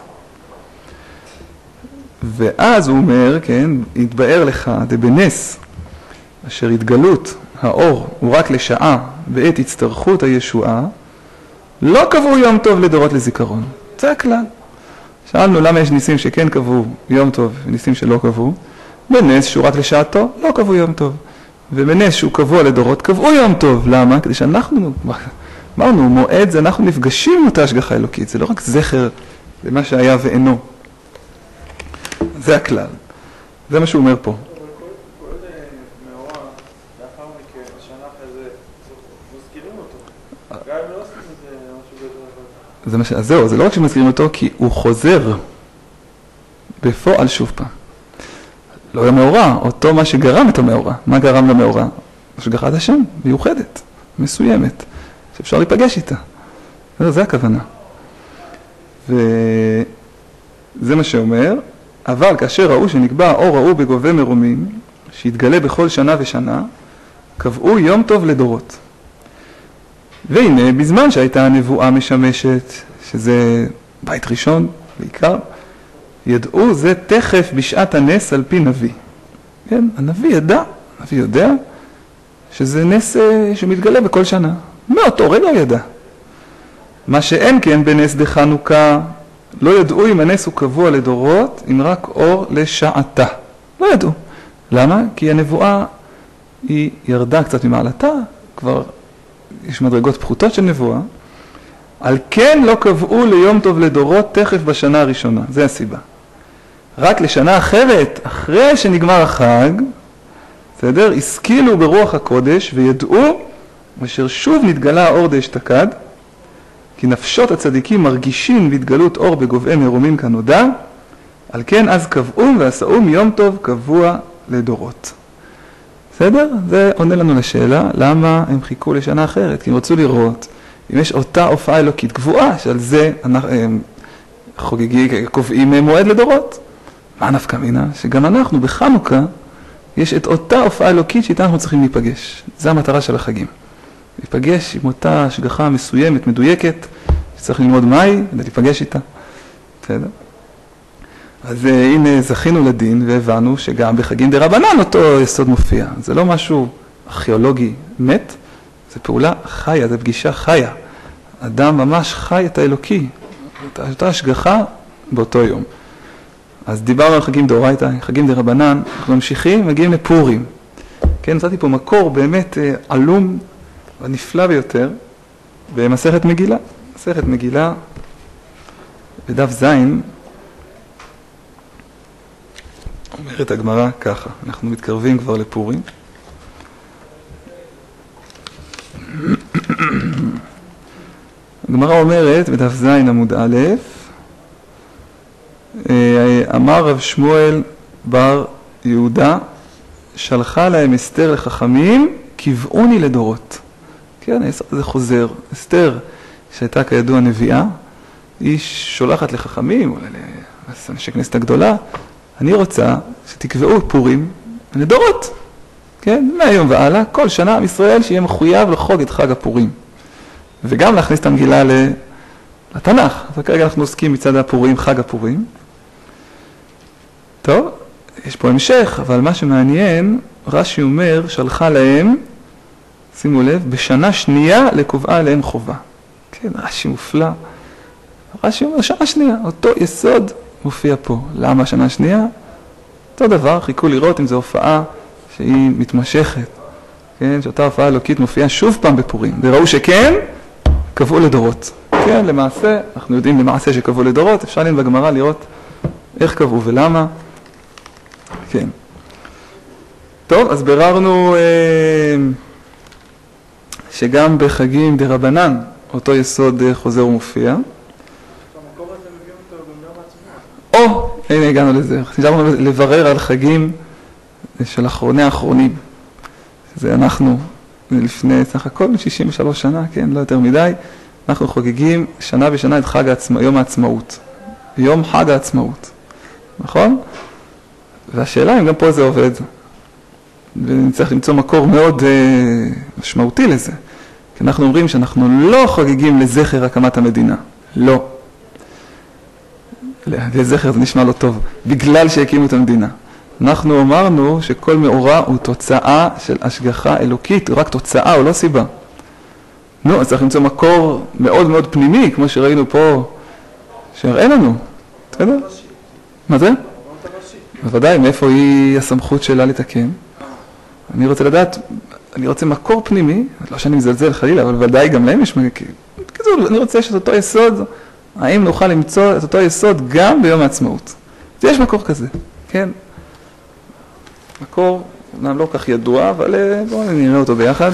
ואז הוא אומר, כן, יתבאר לך, דבנס, אשר התגלות האור הוא רק לשעה, בעת הצטרכות הישועה, לא קבעו יום טוב לדורות לזיכרון. זה הכלל. שאלנו למה יש ניסים שכן קבעו יום טוב וניסים שלא קבעו. בנס שהוא רק לשעתו, לא קבעו יום טוב. ובנס שהוא קבוע לדורות, קבעו יום טוב. למה? כדי שאנחנו, אמרנו, מועד זה אנחנו נפגשים עם אותה השגחה אלוקית. זה לא רק זכר למה שהיה ואינו. זה הכלל. זה מה שהוא אומר פה. זה מה ש... אז זהו, זה לא רק שמזכירים אותו, כי הוא חוזר בפועל שוב פעם. לא למאורע, אותו מה שגרם את המאורע. מה גרם למאורע? השגחת השם, מיוחדת, מסוימת, שאפשר להיפגש איתה. זה, זה הכוונה. וזה מה שאומר, אבל כאשר ראו שנקבע האור ההוא בגובה מרומים, שהתגלה בכל שנה ושנה, קבעו יום טוב לדורות. והנה, בזמן שהייתה הנבואה משמשת, שזה בית ראשון בעיקר, ידעו זה תכף בשעת הנס על פי נביא. כן, הנביא ידע, הנביא יודע, שזה נס שמתגלה בכל שנה. מאותו רגע ידע. מה שאין כן בנס דחנוכה, לא ידעו אם הנס הוא קבוע לדורות, אם רק אור לשעתה. לא ידעו. למה? כי הנבואה היא ירדה קצת ממעלתה, כבר יש מדרגות פחותות של נבואה, על כן לא קבעו ליום טוב לדורות תכף בשנה הראשונה. זה הסיבה. רק לשנה אחרת, אחרי שנגמר החג, בסדר? השכילו ברוח הקודש וידעו, אשר שוב נתגלה האור דאשתקד, כי נפשות הצדיקים מרגישים והתגלות אור בגובעי מרומים כנודע, על כן אז קבעום ועשאום יום טוב קבוע לדורות. בסדר? זה עונה לנו לשאלה, למה הם חיכו לשנה אחרת? כי הם רצו לראות אם יש אותה הופעה אלוקית קבועה, שעל זה הם חוגגים, קובעים מועד לדורות. מה נפקא מינה? שגם אנחנו בחנוכה יש את אותה הופעה אלוקית שאיתה אנחנו צריכים להיפגש. זו המטרה של החגים. להיפגש עם אותה השגחה מסוימת, מדויקת, שצריך ללמוד מהי, ולהיפגש איתה. בסדר? אז הנה זכינו לדין והבנו שגם בחגים דרבנן אותו יסוד מופיע. זה לא משהו ארכיאולוגי מת, זה פעולה חיה, זה פגישה חיה. אדם ממש חי את האלוקי, את אותה השגחה באותו יום. אז דיברנו על חגים דאורייתא, חגים דרבנן, אנחנו ממשיכים, מגיעים לפורים. כן, נתתי פה מקור באמת עלום ונפלא ביותר במסכת מגילה. מסכת מגילה בדף זין, אומרת הגמרא ככה, אנחנו מתקרבים כבר לפורים. הגמרא אומרת בדף זין עמוד א', אמר רב שמואל בר יהודה, שלחה להם אסתר לחכמים, קבעוני לדורות. כן, זה חוזר. אסתר, שהייתה כידוע נביאה, היא שולחת לחכמים, או לאנשי כנסת הגדולה, אני רוצה שתקבעו פורים לדורות. כן, מהיום והלאה, כל שנה עם ישראל שיהיה מחויב לחוג את חג הפורים. וגם להכניס את המגילה לתנ"ך. וכרגע אנחנו עוסקים מצד הפורים, חג הפורים. טוב, יש פה המשך, אבל מה שמעניין, רש"י אומר, שלחה להם, שימו לב, בשנה שנייה לקובעה להם חובה. כן, רש"י מופלא. רש"י אומר, שנה שנייה, אותו יסוד מופיע פה. למה שנה שנייה? אותו דבר, חיכו לראות אם זו הופעה שהיא מתמשכת. כן, שאותה הופעה אלוקית מופיעה שוב פעם בפורים. וראו שכן, קבעו לדורות. כן, למעשה, אנחנו יודעים למעשה שקבעו לדורות, אפשר להם בגמרא לראות איך קבעו ולמה. כן. טוב, אז בררנו אה, שגם בחגים דרבנן אותו יסוד אה, חוזר ומופיע. המקור הזה מביא אותו גם גם עצמו. או, הנה הגענו לזה. חשבנו לברר על חגים של אחרוני האחרונים. זה אנחנו לפני סך הכל שישים ושלוש שנה, כן, לא יותר מדי. אנחנו חוגגים שנה בשנה את חג העצמא, יום העצמאות. יום חג העצמאות. נכון? והשאלה אם גם פה זה עובד. ונצטרך למצוא מקור מאוד uh, משמעותי לזה. כי אנחנו אומרים שאנחנו לא חוגגים לזכר הקמת המדינה. לא. לזכר זה נשמע לא טוב. בגלל שהקימו את המדינה. אנחנו אמרנו שכל מאורע הוא תוצאה של השגחה אלוקית. הוא רק תוצאה, הוא לא סיבה. נו, אז צריך למצוא מקור מאוד מאוד פנימי, כמו שראינו פה, שהראה לנו. בסדר? מה זה? בוודאי, מאיפה היא הסמכות שלה לתקן? אני רוצה לדעת, אני רוצה מקור פנימי, לא שאני מזלזל חלילה, אבל ודאי גם להם יש מגקים. בקיצור, אני רוצה שאת אותו יסוד, האם נוכל למצוא את אותו יסוד גם ביום העצמאות. אז יש מקור כזה, כן? מקור, אומנם לא כך ידוע, אבל בואו נראה אותו ביחד.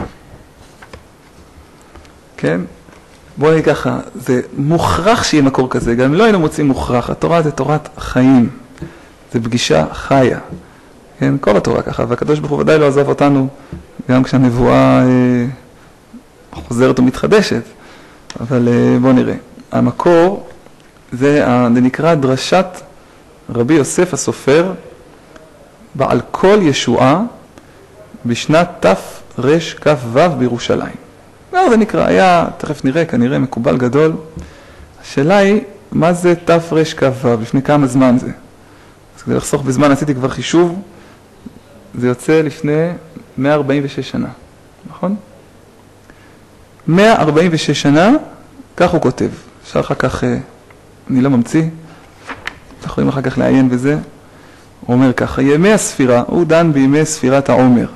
כן? בואו נראה ככה, זה מוכרח שיהיה מקור כזה, גם אם לא היינו מוצאים מוכרח, התורה זה תורת חיים. זה פגישה חיה. כן, כל התורה ככה, והקדוש ברוך הוא ודאי לא עזב אותנו, גם כשהנבואה אה, חוזרת ומתחדשת. אבל אה, בואו נראה. המקור, זה, זה נקרא דרשת רבי יוסף הסופר, בעל כל ישועה, בשנת תף רש כף וו בירושלים. זה נקרא, היה, תכף נראה, כנראה מקובל גדול. השאלה היא, מה זה תף רש כף וו? לפני כמה זמן זה? אז כדי לחסוך בזמן, עשיתי כבר חישוב, זה יוצא לפני מאה ארבעים ושש שנה, נכון? מאה ארבעים ושש שנה, כך הוא כותב. אפשר אחר כך, אני לא ממציא, אנחנו יכולים אחר כך לעיין בזה. הוא אומר ככה, ימי הספירה, הוא דן בימי ספירת העומר.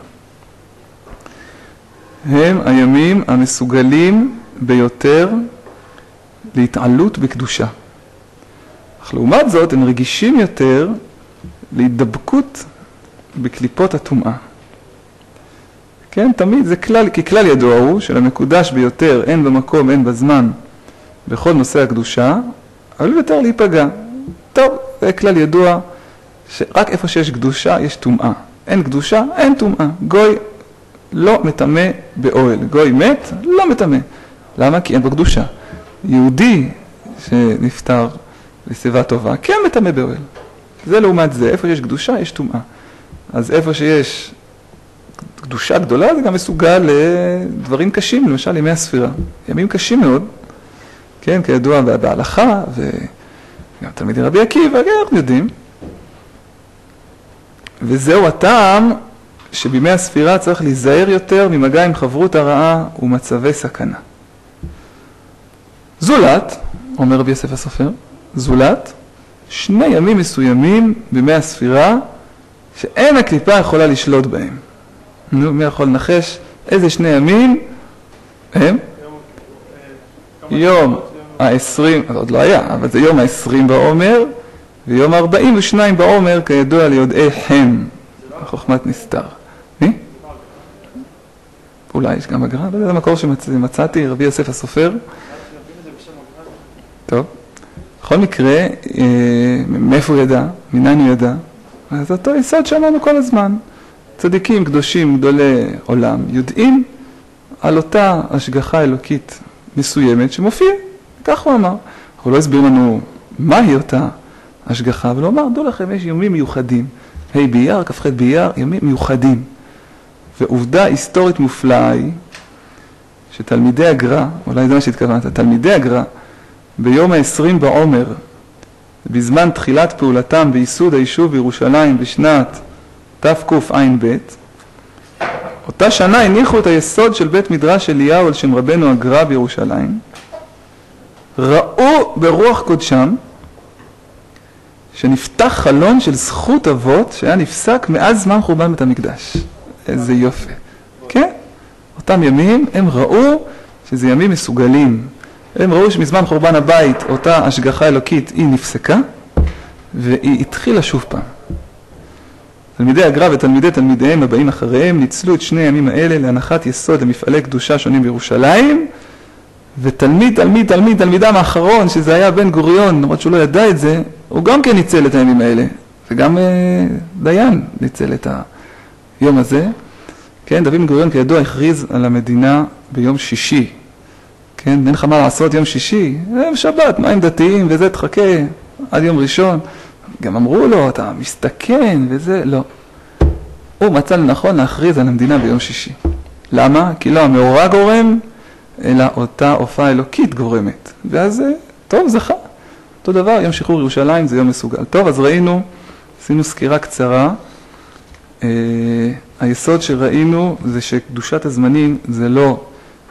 הם הימים המסוגלים ביותר להתעלות בקדושה. אך לעומת זאת, הם רגישים יותר להידבקות בקליפות הטומאה. כן, תמיד זה כלל, כי כלל ידוע הוא שלמקודש ביותר אין במקום, אין בזמן, בכל נושא הקדושה, אבל יותר להיפגע. טוב, זה כלל ידוע שרק איפה שיש קדושה יש טומאה. אין קדושה, אין טומאה. גוי לא מטמא באוהל. גוי מת, לא מטמא. למה? כי אין בו קדושה. יהודי שנפטר לשיבה טובה, כן מטמא באוהל. זה לעומת זה, איפה שיש קדושה יש טומאה. אז איפה שיש קדושה גדולה זה גם מסוגל לדברים קשים, למשל ימי הספירה. ימים קשים מאוד, כן, כידוע בהלכה, וגם תלמידי רבי עקיבא, אנחנו יודעים. וזהו הטעם שבימי הספירה צריך להיזהר יותר ממגע עם חברות הרעה ומצבי סכנה. זולת, אומר רבי יוסף הסופר, זולת, שני ימים מסוימים בימי הספירה שאין הקליפה יכולה לשלוט בהם. נו, מי יכול לנחש איזה שני ימים הם? יום העשרים, עוד לא היה, אבל זה יום העשרים בעומר, ויום הארבעים ושניים בעומר, כידוע ליודעי חם, חוכמת נסתר. מי? אולי יש גם הגר"א, זה המקור שמצאתי, רבי יוסף הסופר. טוב, בכל מקרה, מאיפה הוא ידע? מניין הוא ידע? אז אותו יסוד שאמרנו כל הזמן. צדיקים, קדושים, גדולי עולם, יודעים על אותה השגחה אלוקית מסוימת שמופיע. כך הוא אמר. הוא לא הסביר לנו מהי אותה השגחה, אבל הוא אמר, דעו לכם, יש ימים מיוחדים. ה' באייר, כ"ח באייר, ימים מיוחדים. ועובדה היסטורית מופלאה היא, שתלמידי הגר"א, אולי זה מה שהתכוונת, תלמידי הגר"א, ביום העשרים בעומר, בזמן תחילת פעולתם בייסוד היישוב בירושלים בשנת תקע"ב, אותה שנה הניחו את היסוד של בית מדרש אליהו על שם רבנו הגר"א בירושלים, ראו ברוח קודשם שנפתח חלון של זכות אבות שהיה נפסק מאז זמן חורבן בית המקדש. איזה יופי. כן? אותם ימים הם ראו שזה ימים מסוגלים. הם ראו שמזמן חורבן הבית אותה השגחה אלוקית היא נפסקה והיא התחילה שוב פעם. תלמידי הגר"א ותלמידי תלמידיהם הבאים אחריהם ניצלו את שני הימים האלה להנחת יסוד למפעלי קדושה שונים בירושלים, ותלמיד, תלמיד, תלמיד, תלמידם האחרון, שזה היה בן גוריון, למרות שהוא לא ידע את זה, הוא גם כן ניצל את הימים האלה, וגם אה, דיין ניצל את היום הזה. כן, דוד בן גוריון כידוע הכריז על המדינה ביום שישי. כן, אין לך מה לעשות יום שישי, יום שבת, מה עם דתיים וזה, תחכה עד יום ראשון. גם אמרו לו, אתה מסתכן וזה, לא. הוא מצא לנכון להכריז על המדינה ביום שישי. למה? כי לא המאורע גורם, אלא אותה הופעה אלוקית גורמת. ואז, טוב, זכה. אותו דבר, יום שחרור ירושלים זה יום מסוגל. טוב, אז ראינו, עשינו סקירה קצרה. אה, היסוד שראינו זה שקדושת הזמנים זה לא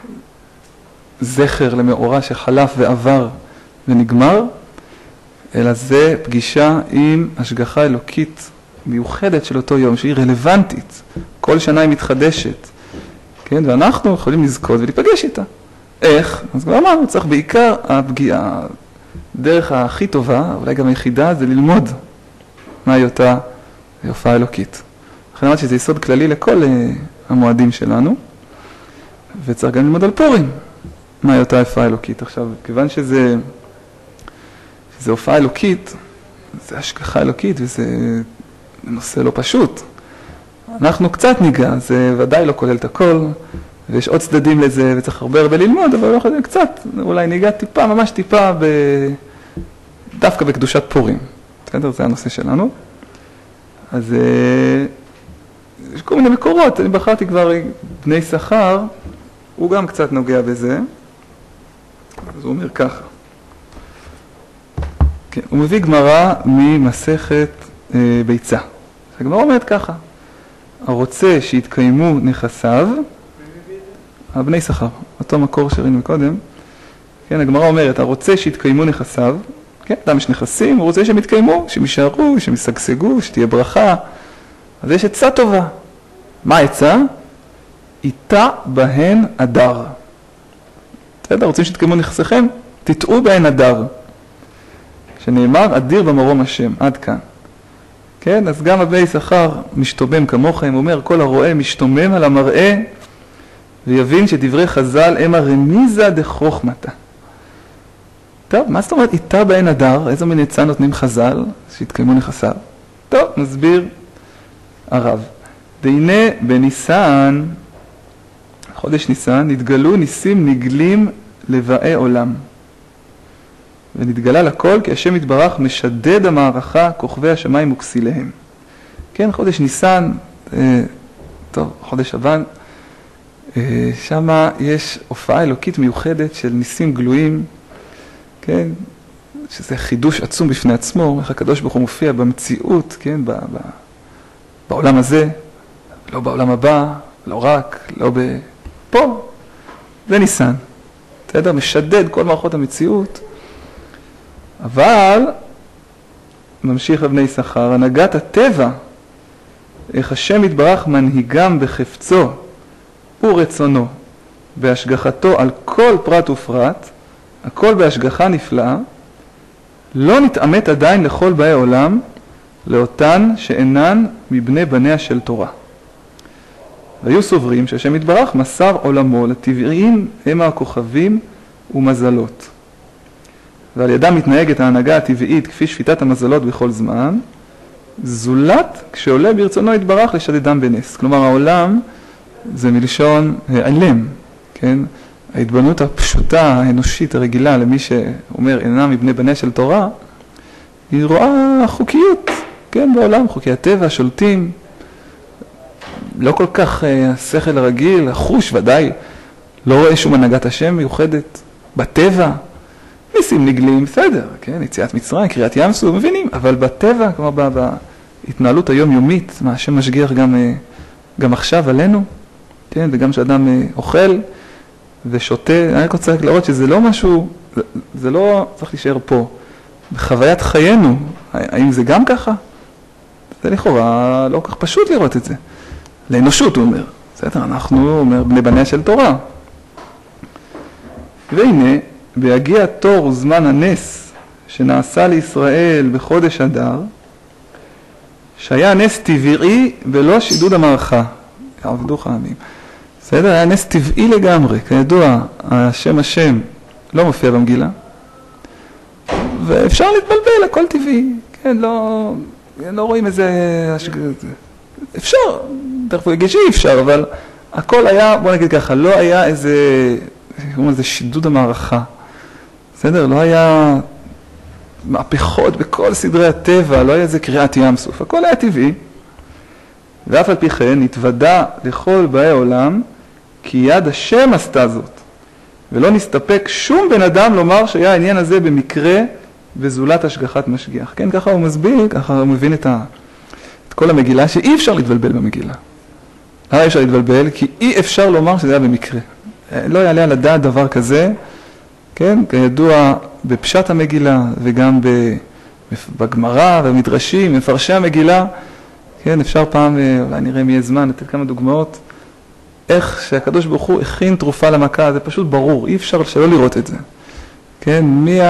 זכר למאורע שחלף ועבר ונגמר, אלא זה פגישה עם השגחה אלוקית מיוחדת של אותו יום, שהיא רלוונטית. כל שנה היא מתחדשת. כן? ואנחנו יכולים לזכות ולהיפגש איתה. איך? אז כבר אמרנו, צריך בעיקר הפגיעה, דרך הכי טובה, אולי גם היחידה, זה ללמוד מהי אותה הופעה אלוקית. לכן אמרתי שזה יסוד כללי לכל המועדים שלנו, וצריך גם ללמוד על פורים, מהי אותה הופעה אלוקית. עכשיו, כיוון שזה, שזה הופעה אלוקית, זה השגחה אלוקית, וזה נושא לא פשוט. אנחנו קצת ניגע, זה ודאי לא כולל את הכל, ויש עוד צדדים לזה, וצריך הרבה הרבה ללמוד, אבל לא חושב, קצת, אולי ניגע טיפה, ממש טיפה, ב... דווקא בקדושת פורים. בסדר? זה הנושא שלנו. אז יש כל מיני מקורות, אני בחרתי כבר בני שכר, הוא גם קצת נוגע בזה. אז הוא אומר ככה. כן, הוא מביא גמרא ממסכת אה, ביצה. הגמרא אומרת ככה, הרוצה שיתקיימו נכסיו, הבני שכר, אותו מקור שראינו קודם, כן, הגמרא אומרת, הרוצה שיתקיימו נכסיו, כן, אדם יש נכסים, הוא רוצה שהם יתקיימו, שהם יישארו, שהם ישגשגו, שתהיה ברכה, אז יש עצה טובה. מה העצה? איתה בהן אדר. בסדר, רוצים שיתקיימו נכסיכם? תטעו בהן אדר. שנאמר, אדיר במרום השם, עד כאן. כן, אז גם הבני יששכר משתומם כמוכם, אומר כל הרואה משתומם על המראה, ויבין שדברי חז"ל הם הרמיזה דחוכמתה. טוב, מה זאת אומרת איתה בעין הדר? איזו מין עצה נותנים חז"ל שהתקיימו נכסיו? טוב, נסביר הרב. והנה בניסן, חודש ניסן, נתגלו ניסים נגלים לבאי עולם. ונתגלה לכל כי השם יתברך משדד המערכה כוכבי השמיים וכסיליהם. כן, חודש ניסן, אה, טוב, חודש הבן, אה, שם יש הופעה אלוקית מיוחדת של ניסים גלויים, כן, שזה חידוש עצום בפני עצמו, איך הקדוש ברוך הוא מופיע במציאות, כן, ב, ב, בעולם הזה, לא בעולם הבא, לא רק, לא ב... פה, זה ניסן. בסדר? משדד כל מערכות המציאות, אבל, ממשיך לבני יששכר, הנהגת הטבע, איך השם יתברך מנהיגם בחפצו ורצונו, בהשגחתו על כל פרט ופרט, הכל בהשגחה נפלאה, לא נתאמת עדיין לכל באי עולם, לאותן שאינן מבני בניה של תורה. והיו סוברים שהשם יתברך מסר עולמו לטבעיים הם הכוכבים ומזלות. ועל ידם מתנהגת ההנהגה הטבעית כפי שפיטת המזלות בכל זמן, זולת כשעולה ברצונו יתברך לשדדם בנס. כלומר העולם זה מלשון העלם, כן? ההתבוננות הפשוטה, האנושית, הרגילה, למי שאומר אינה מבני בניה של תורה, היא רואה חוקיות, כן, בעולם, חוקי הטבע, שולטים, לא כל כך השכל הרגיל, החוש ודאי, לא רואה שום הנהגת השם מיוחדת בטבע, ניסים נגלים, בסדר, כן, יציאת מצרים, קריאת ים סוף, מבינים, אבל בטבע, כמו בהתנהלות היומיומית, מה השם משגיח גם, גם עכשיו עלינו, כן, וגם שאדם אוכל ושותה, אני רק רוצה להראות שזה לא משהו, זה, זה לא צריך להישאר פה, בחוויית חיינו, האם זה גם ככה? זה לכאורה לא כל כך פשוט לראות את זה. לאנושות, הוא אומר. בסדר, אנחנו, אומר, בני בניה של תורה. והנה, בהגיע תור זמן הנס שנעשה לישראל בחודש אדר, שהיה נס טבעי ולא שידוד המערכה. יעבדוך העמים. בסדר, היה נס טבעי לגמרי. כידוע, השם השם לא מופיע במגילה. ואפשר להתבלבל, הכל טבעי. כן, לא, לא רואים איזה... אפשר, תכף הוא יגיד שאי אפשר, אבל הכל היה, בוא נגיד ככה, לא היה איזה, איזה שידוד המערכה. בסדר? לא היה מהפכות בכל סדרי הטבע, לא היה איזה קריאת ים סוף. הכל היה טבעי. ואף על פי כן התוודע לכל באי עולם, כי יד השם עשתה זאת. ולא נסתפק שום בן אדם לומר שהיה העניין הזה במקרה וזולת השגחת משגיח. כן, ככה הוא מסביר, ככה הוא מבין את, ה, את כל המגילה, שאי אפשר להתבלבל במגילה. למה אי אפשר להתבלבל? כי אי אפשר לומר שזה היה במקרה. לא יעלה על הדעת דבר כזה, כן, כידוע בפשט המגילה וגם בגמרא ובמדרשים, מפרשי המגילה, כן, אפשר פעם, אולי נראה מי יהיה זמן, לתת כמה דוגמאות, איך שהקדוש ברוך הוא הכין תרופה למכה, זה פשוט ברור, אי אפשר שלא לראות את זה. כן, מי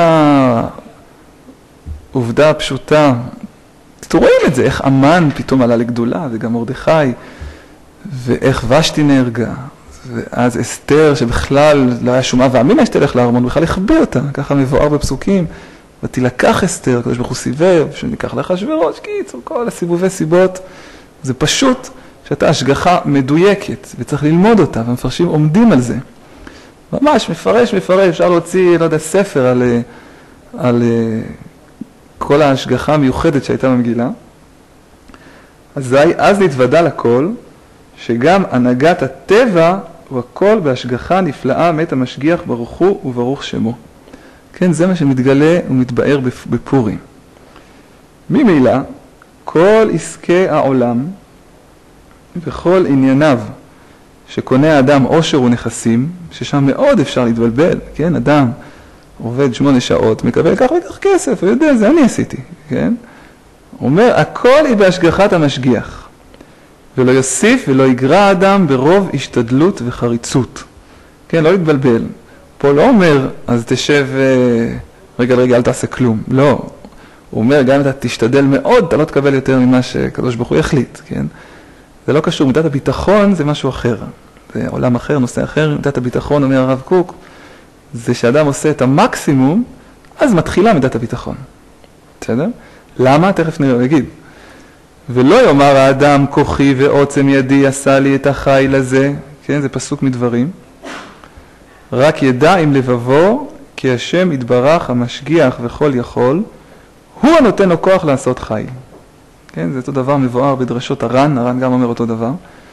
העובדה הפשוטה, אתם רואים את זה, איך אמן פתאום עלה לגדולה, וגם מרדכי, ואיך ושתי נהרגה, ואז אסתר שבכלל לא היה שום אב ואמינה שתלך לארמון, בכלל הכבה אותה, ככה מבואר בפסוקים, ותילקח אסתר, הקדוש ברוך הוא סיבב, שניקח לאחשוורוש, קיצור, כל הסיבובי סיבות, זה פשוט שאתה השגחה מדויקת, וצריך ללמוד אותה, והמפרשים עומדים על זה. ממש מפרש, מפרש, אפשר להוציא, לא יודע, ספר על, על כל ההשגחה המיוחדת שהייתה במגילה. אז, אז נתוודע לכל, שגם הנהגת הטבע הוא הכל בהשגחה נפלאה מת המשגיח ברוך הוא וברוך שמו. כן, זה מה שמתגלה ומתבאר בפורים. ממילא, כל עסקי העולם וכל ענייניו שקונה האדם עושר ונכסים, ששם מאוד אפשר להתבלבל, כן, אדם עובד שמונה שעות, מקבל כך וכך כסף, הוא יודע, זה אני עשיתי, כן? הוא אומר, הכל היא בהשגחת המשגיח, ולא יוסיף ולא יגרע אדם ברוב השתדלות וחריצות. כן, לא להתבלבל. פה לא אומר, אז תשב רגע לרגע, אל תעשה כלום. לא. הוא אומר, גם אם אתה תשתדל מאוד, אתה לא תקבל יותר ממה שקדוש ברוך הוא יחליט, כן? זה לא קשור, מידת הביטחון זה משהו אחר. זה עולם אחר, נושא אחר. מידת הביטחון, אומר הרב קוק, זה שאדם עושה את המקסימום, אז מתחילה מידת הביטחון. בסדר? למה? תכף נראה, נגיד. ולא יאמר האדם, כוחי ועוצם ידי עשה לי את החיל הזה, כן? זה פסוק מדברים. רק ידע עם לבבו, כי השם יתברך המשגיח וכל יכול, הוא הנותן לו כוח לעשות חיל. כן? זה אותו דבר מבואר בדרשות הר"ן, הר"ן גם אומר אותו דבר.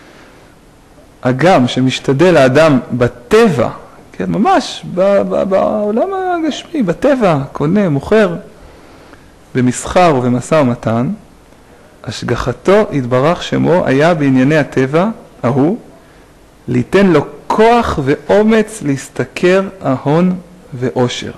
אגם שמשתדל האדם בטבע, כן, ממש ב- ב- בעולם הגשמי, בטבע, קונה, מוכר, במסחר ובמשא ומתן, השגחתו יתברך שמו היה בענייני הטבע, ההוא, ליתן לו כוח ואומץ להסתכר ההון ואושר.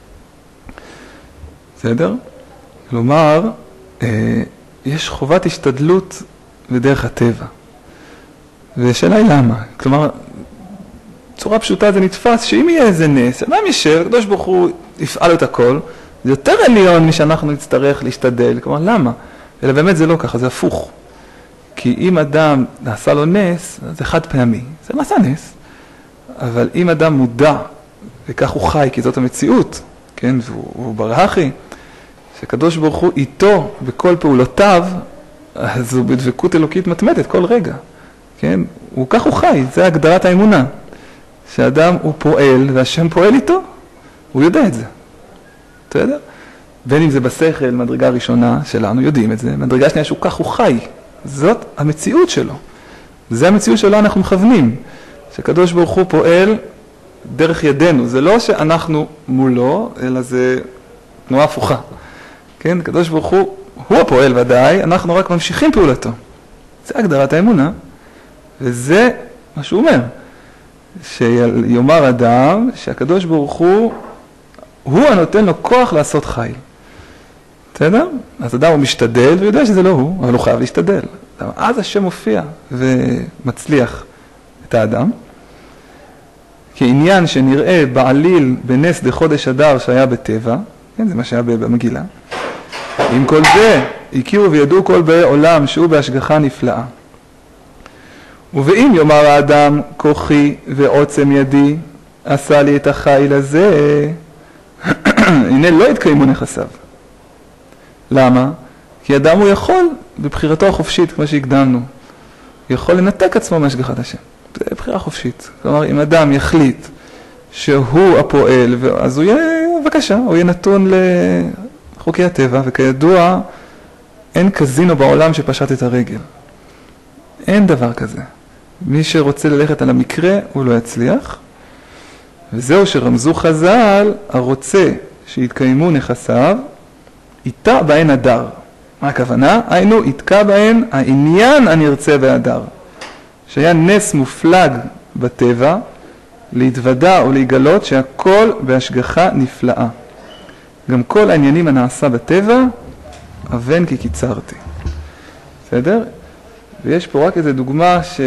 בסדר? כלומר, אה, יש חובת השתדלות בדרך הטבע. ושאלה היא למה? כלומר, צורה פשוטה זה נתפס שאם יהיה איזה נס, אדם יישב, הקדוש ברוך הוא יפעל את הכל, זה יותר עליון משאנחנו נצטרך להשתדל. כלומר, למה? אלא באמת זה לא ככה, זה הפוך. כי אם אדם נעשה לו נס, זה חד פעמי. זה נעשה נס. אבל אם אדם מודע, וכך הוא חי, כי זאת המציאות, כן? והוא, והוא ברחי, שקדוש ברוך הוא איתו בכל פעולותיו, אז הוא בדבקות אלוקית מתמדת כל רגע. כן? הוא כך הוא חי, זה הגדרת האמונה. שאדם הוא פועל, והשם פועל איתו, הוא יודע את זה. אתה יודע? בין אם זה בשכל, מדרגה ראשונה שלנו, יודעים את זה. מדרגה שנייה שהוא כך הוא חי. זאת המציאות שלו. זה המציאות שלו אנחנו מכוונים. שקדוש ברוך הוא פועל דרך ידינו. זה לא שאנחנו מולו, אלא זה תנועה הפוכה. כן? קדוש ברוך הוא, הוא הפועל ודאי, אנחנו רק ממשיכים פעולתו. זה הגדרת האמונה. וזה מה שהוא אומר. שיאמר אדם שהקדוש ברוך הוא, הוא הנותן לו כוח לעשות חיל. בסדר? אז אדם הוא משתדל ויודע שזה לא הוא, אבל הוא חייב להשתדל. אז השם מופיע ומצליח את האדם. כעניין שנראה בעליל בנס דחודש אדר שהיה בטבע, כן, זה מה שהיה במגילה. עם כל זה הכירו וידעו כל באי עולם שהוא בהשגחה נפלאה. ואם יאמר האדם כוחי ועוצם ידי עשה לי את החיל הזה, הנה לא יתקיימו נכסיו. למה? כי אדם הוא יכול בבחירתו החופשית, כמו שהקדמנו, יכול לנתק עצמו מהשגחת השם. זה בחירה חופשית. כלומר, אם אדם יחליט שהוא הפועל, אז הוא יהיה, בבקשה, הוא יהיה נתון לחוקי הטבע, וכידוע, אין קזינו בעולם שפשט את הרגל. אין דבר כזה. מי שרוצה ללכת על המקרה, הוא לא יצליח. וזהו שרמזו חז"ל, הרוצה שיתקיימו נכסיו, איתה בהן הדר. מה הכוונה? היינו, יתקע בהן העניין הנרצה בהדר. שהיה נס מופלג בטבע, להתוודע או להיגלות שהכל בהשגחה נפלאה. גם כל העניינים הנעשה בטבע, אבן כי קיצרתי. בסדר? ויש פה רק איזו דוגמה ש...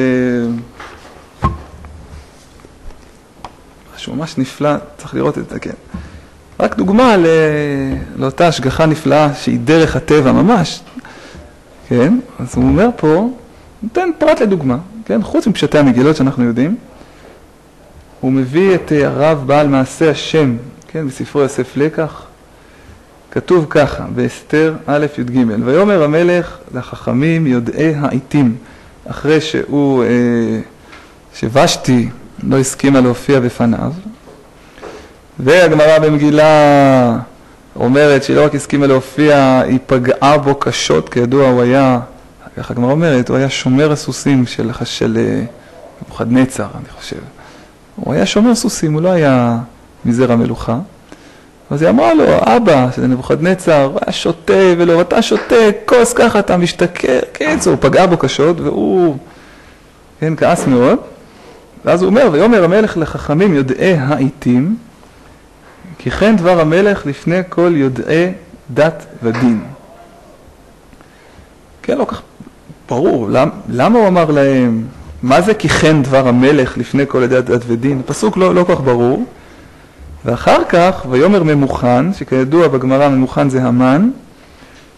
משהו ממש נפלא, צריך לראות את זה, כן. רק דוגמה לא... לאותה השגחה נפלאה שהיא דרך הטבע ממש. כן? אז הוא אומר פה, נותן פרט לדוגמה, כן? חוץ מפשטי המגילות שאנחנו יודעים, הוא מביא את הרב בעל מעשה השם, כן? בספרו יוסף לקח, כתוב ככה, באסתר א' י"ג, ויאמר המלך לחכמים יודעי העיתים, אחרי שהוא, אה, שוושתי לא הסכימה להופיע בפניו, והגמרא במגילה אומרת שהיא לא רק הסכימה להופיע, היא פגעה בו קשות, כידוע הוא היה, ככה הגמרא אומרת, הוא היה שומר הסוסים של, של נבוכדנצר, אני חושב. הוא היה שומר סוסים, הוא לא היה מזרע מלוכה. אז היא אמרה לו, אבא, שזה נבוכדנצר, הוא היה שותה ולא, אתה שותה, כוס ככה, אתה משתכר, קיצור, הוא פגע בו קשות, והוא, כן, כעס מאוד. ואז הוא אומר, ויאמר המלך לחכמים יודעי העיתים, כי כן דבר המלך לפני כל יודעי דת ודין. כן, לא כך ברור, למ, למה הוא אמר להם, מה זה כי כן דבר המלך לפני כל יודעי דת ודין? פסוק לא, לא כך ברור. ואחר כך, ויאמר ממוכן, שכידוע בגמרא ממוכן זה המן,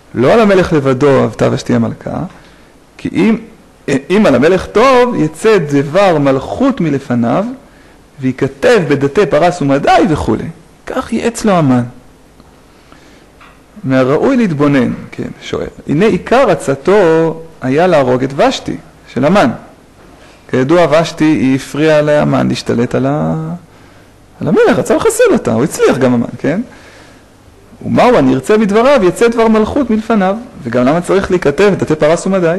לא על המלך לבדו אהבת ושתי המלכה, כי אם, אם על המלך טוב יצא דבר מלכות מלפניו, ויכתב בדתי פרס ומדי וכו'. כך ייעץ לו המן. מהראוי להתבונן, כן, שואל. הנה עיקר עצתו היה להרוג את ושתי, של המן. כידוע ושתי היא הפריעה להמן להשתלט על, ה... על המלך, רצה לחסל אותה, הוא הצליח גם המן, כן? ומהו הנרצה בדבריו, יצא דבר מלכות מלפניו, וגם למה צריך להיכתב דתי פרס ומדי?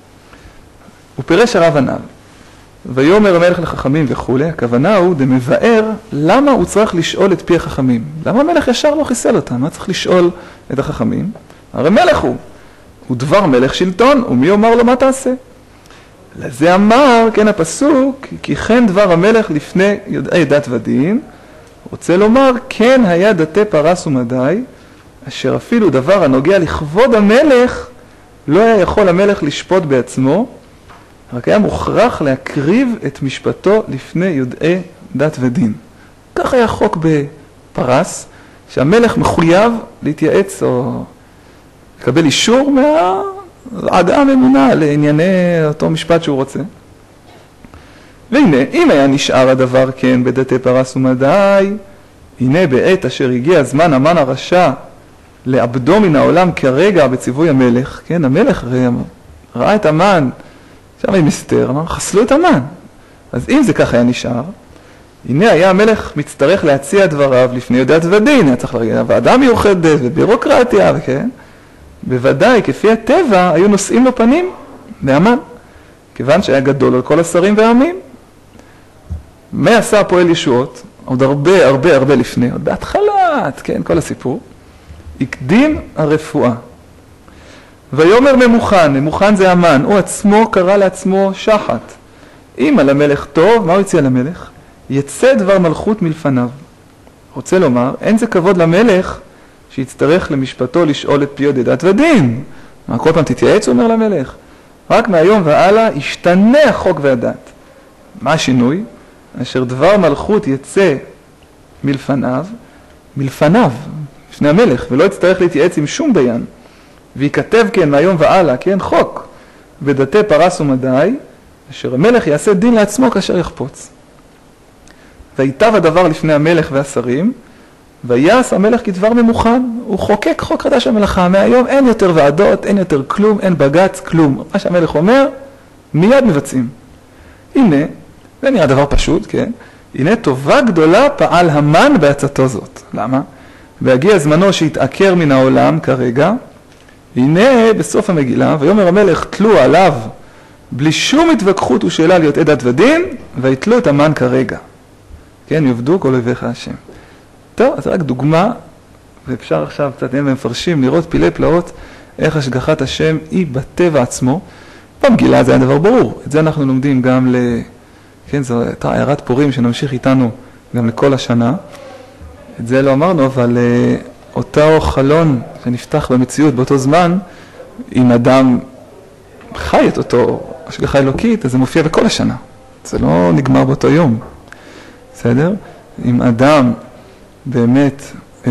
הוא פירש הרב הנ"ל. ויאמר המלך לחכמים וכו', הכוונה הוא דמבאר למה הוא צריך לשאול את פי החכמים. למה המלך ישר לא חיסל אותם? מה צריך לשאול את החכמים? הרי מלך הוא. הוא דבר מלך שלטון, ומי אומר לו מה תעשה? לזה אמר, כן הפסוק, כי כן דבר המלך לפני יודעי דת ודין, רוצה לומר, כן היה דתי פרס ומדי, אשר אפילו דבר הנוגע לכבוד המלך, לא היה יכול המלך לשפוט בעצמו, רק היה מוכרח להקריב את משפטו לפני יודעי דת ודין. כך היה חוק בפרס, שהמלך מחויב להתייעץ או לקבל אישור מהעדה הממונה לענייני אותו משפט שהוא רוצה. והנה, אם היה נשאר הדבר כן בדתי פרס ומדי, הנה בעת אשר הגיע זמן המן הרשע לעבדו מן העולם כרגע בציווי המלך, כן, המלך ראה את המן, שם היא מסתר, אמר, חסלו את המן. אז אם זה כך היה נשאר, הנה היה המלך מצטרך להציע דבריו לפני יודעת ודין, היה צריך להגיד, ועדה מיוחדת ובירוקרטיה, וכן, בוודאי, כפי הטבע, היו נושאים לו פנים להמן, כיוון שהיה גדול על כל השרים והעמים. מה עשה הפועל ישועות? עוד הרבה, הרבה, הרבה לפני, עוד בהתחלת, כן, כל הסיפור. הקדים הרפואה. ויאמר ממוכן, ממוכן זה המן, הוא עצמו קרא לעצמו שחת. אם על המלך טוב, מה הוא הציע למלך? יצא דבר מלכות מלפניו. רוצה לומר, אין זה כבוד למלך שיצטרך למשפטו לשאול את פי יודעי דת ודין. מה, כל פעם תתייעץ, הוא אומר למלך? רק מהיום והלאה ישתנה החוק והדת. מה השינוי? אשר דבר מלכות יצא מלפניו, מלפניו, לפני המלך, ולא יצטרך להתייעץ עם שום דיין. ויכתב כן מהיום והלאה, כן, חוק, בדתי פרס ומדי, אשר המלך יעשה דין לעצמו כאשר יחפוץ. ויטב הדבר לפני המלך והשרים, ויעש המלך כדבר ממוכן, הוא חוקק חוק חדש המלאכה, מהיום אין יותר ועדות, אין יותר כלום, אין בגץ, כלום. מה שהמלך אומר, מיד מבצעים. הנה, זה נראה דבר פשוט, כן? הנה טובה גדולה פעל המן בעצתו זאת. למה? והגיע זמנו שהתעקר מן העולם כרגע, הנה בסוף המגילה, ויאמר המלך תלו עליו בלי שום התווכחות ושאלה להיות עדת ודין, ויתלו את המן כרגע. כן, יובדו כל אויביך השם. טוב, אז רק דוגמה, ואפשר עכשיו קצת נהיה במפרשים, לראות פילי פלאות, איך השגחת השם היא בטבע עצמו. במגילה זה היה דבר ברור. את זה אנחנו לומדים גם ל... כן, זו הייתה הערת פורים שנמשיך איתנו גם לכל השנה. את זה לא אמרנו, אבל uh, אותו חלון שנפתח במציאות באותו זמן, אם אדם חי את אותו השגחה אלוקית, אז זה מופיע בכל השנה. זה לא נגמר באותו יום. בסדר? אם אדם באמת uh,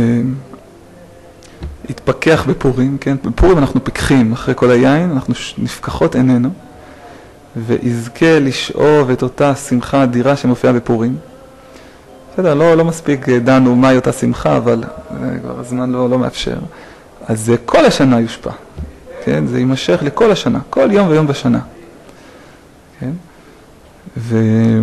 התפקח בפורים, כן? בפורים אנחנו פיקחים אחרי כל היין, אנחנו נפקחות עינינו, ויזכה לשאוב את אותה שמחה אדירה שמופיעה בפורים. בסדר, לא, לא מספיק דנו מהי אותה שמחה, אבל כבר הזמן לא, לא מאפשר. אז זה כל השנה יושפע. כן? זה יימשך לכל השנה, כל יום ויום בשנה. כן? ו...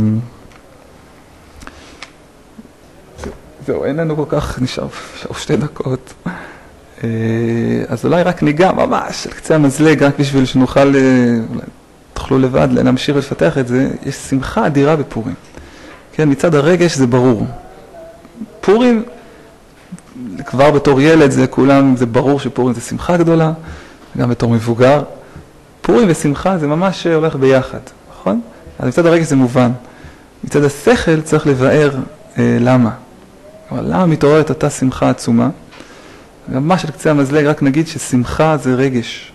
זהו, אין לנו כל כך, נשאר, נשאר שתי דקות. אז אולי רק ניגע ממש על קצה המזלג, רק בשביל שנוכל, תוכלו לבד להמשיך ולפתח את זה. יש שמחה אדירה בפורים. כן, מצד הרגש זה ברור. פורים, כבר בתור ילד זה כולם, זה ברור שפורים זה שמחה גדולה, גם בתור מבוגר. פורים ושמחה זה ממש הולך ביחד, נכון? אז מצד הרגש זה מובן. מצד השכל צריך לבאר אה, למה. אבל למה מתעוררת אותה שמחה עצומה? גם מה של קצה המזלג, רק נגיד ששמחה זה רגש.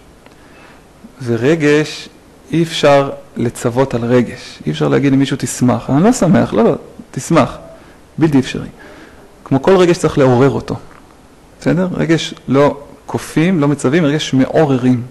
ורגש אי אפשר לצוות על רגש. אי אפשר להגיד למישהו תשמח. אני לא שמח, לא, לא, תשמח. בלתי אפשרי. כמו כל רגש צריך לעורר אותו. בסדר? רגש לא כופים, לא מצווים, רגש מעוררים.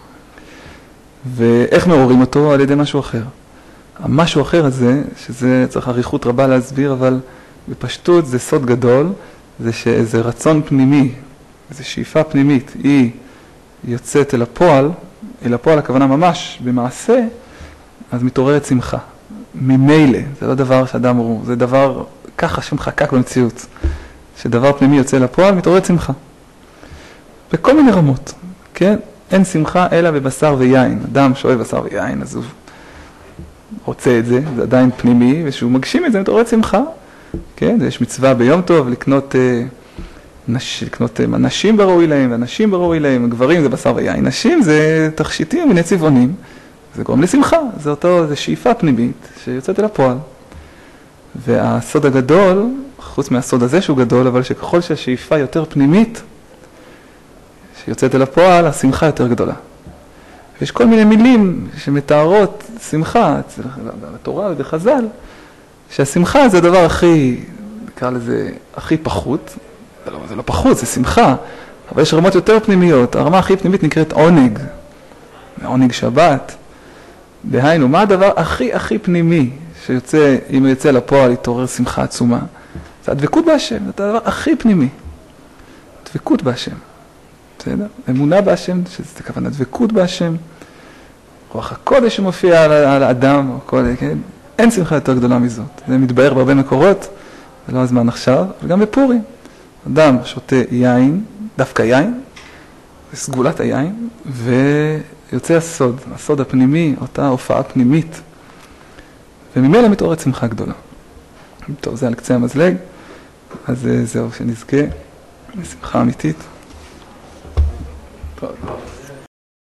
ואיך מעוררים אותו? על ידי משהו אחר. המשהו אחר הזה, שזה צריך עריכות רבה להסביר, אבל בפשטות זה סוד גדול, זה שאיזה רצון פנימי, איזו שאיפה פנימית, היא יוצאת אל הפועל, אל הפועל הכוונה ממש במעשה, אז מתעוררת שמחה. ממילא, זה לא דבר שאדם הוא, זה דבר ככה שמחקק במציאות. שדבר פנימי יוצא אל הפועל, מתעוררת שמחה. בכל מיני רמות, כן? אין שמחה אלא בבשר ויין. אדם שאוהב בשר ויין, אז הוא רוצה את זה, זה עדיין פנימי, ושהוא מגשים את זה, מתעוררת שמחה. כן? יש מצווה ביום טוב לקנות, אה, נש, לקנות אה, נשים בראוי להם, ואנשים בראוי להם, גברים זה בשר ויין, נשים זה תכשיטים מיני צבעונים, זה גורם לשמחה, זה אותו, זה שאיפה פנימית שיוצאת אל הפועל. והסוד הגדול, חוץ מהסוד הזה שהוא גדול, אבל שככל שהשאיפה יותר פנימית, שיוצאת אל הפועל, השמחה יותר גדולה. ויש כל מיני מילים שמתארות שמחה, בתורה ובחז"ל, שהשמחה זה הדבר הכי, נקרא לזה, הכי פחות, זה לא, זה לא פחות, זה שמחה, אבל יש רמות יותר פנימיות, הרמה הכי פנימית נקראת עונג, עונג שבת. דהיינו, מה הדבר הכי הכי פנימי שיוצא, אם הוא יוצא לפועל, יתעורר שמחה עצומה? זה הדבקות בהשם, זה הדבר הכי פנימי. דבקות בהשם. בסדר? אמונה בהשם, שזה כוונה דבקות בהשם. רוח הקודש שמופיע על, על האדם, הכל, כן? אין שמחה יותר גדולה מזאת. זה מתבאר בהרבה מקורות, זה לא הזמן עכשיו, וגם בפורים. אדם שותה יין, דווקא יין, זה סגולת היין, ויוצא הסוד, הסוד הפנימי, אותה הופעה פנימית, וממילא מתעוררת שמחה גדולה. טוב, זה על קצה המזלג, אז זהו, שנזכה לשמחה אמיתית. טוב.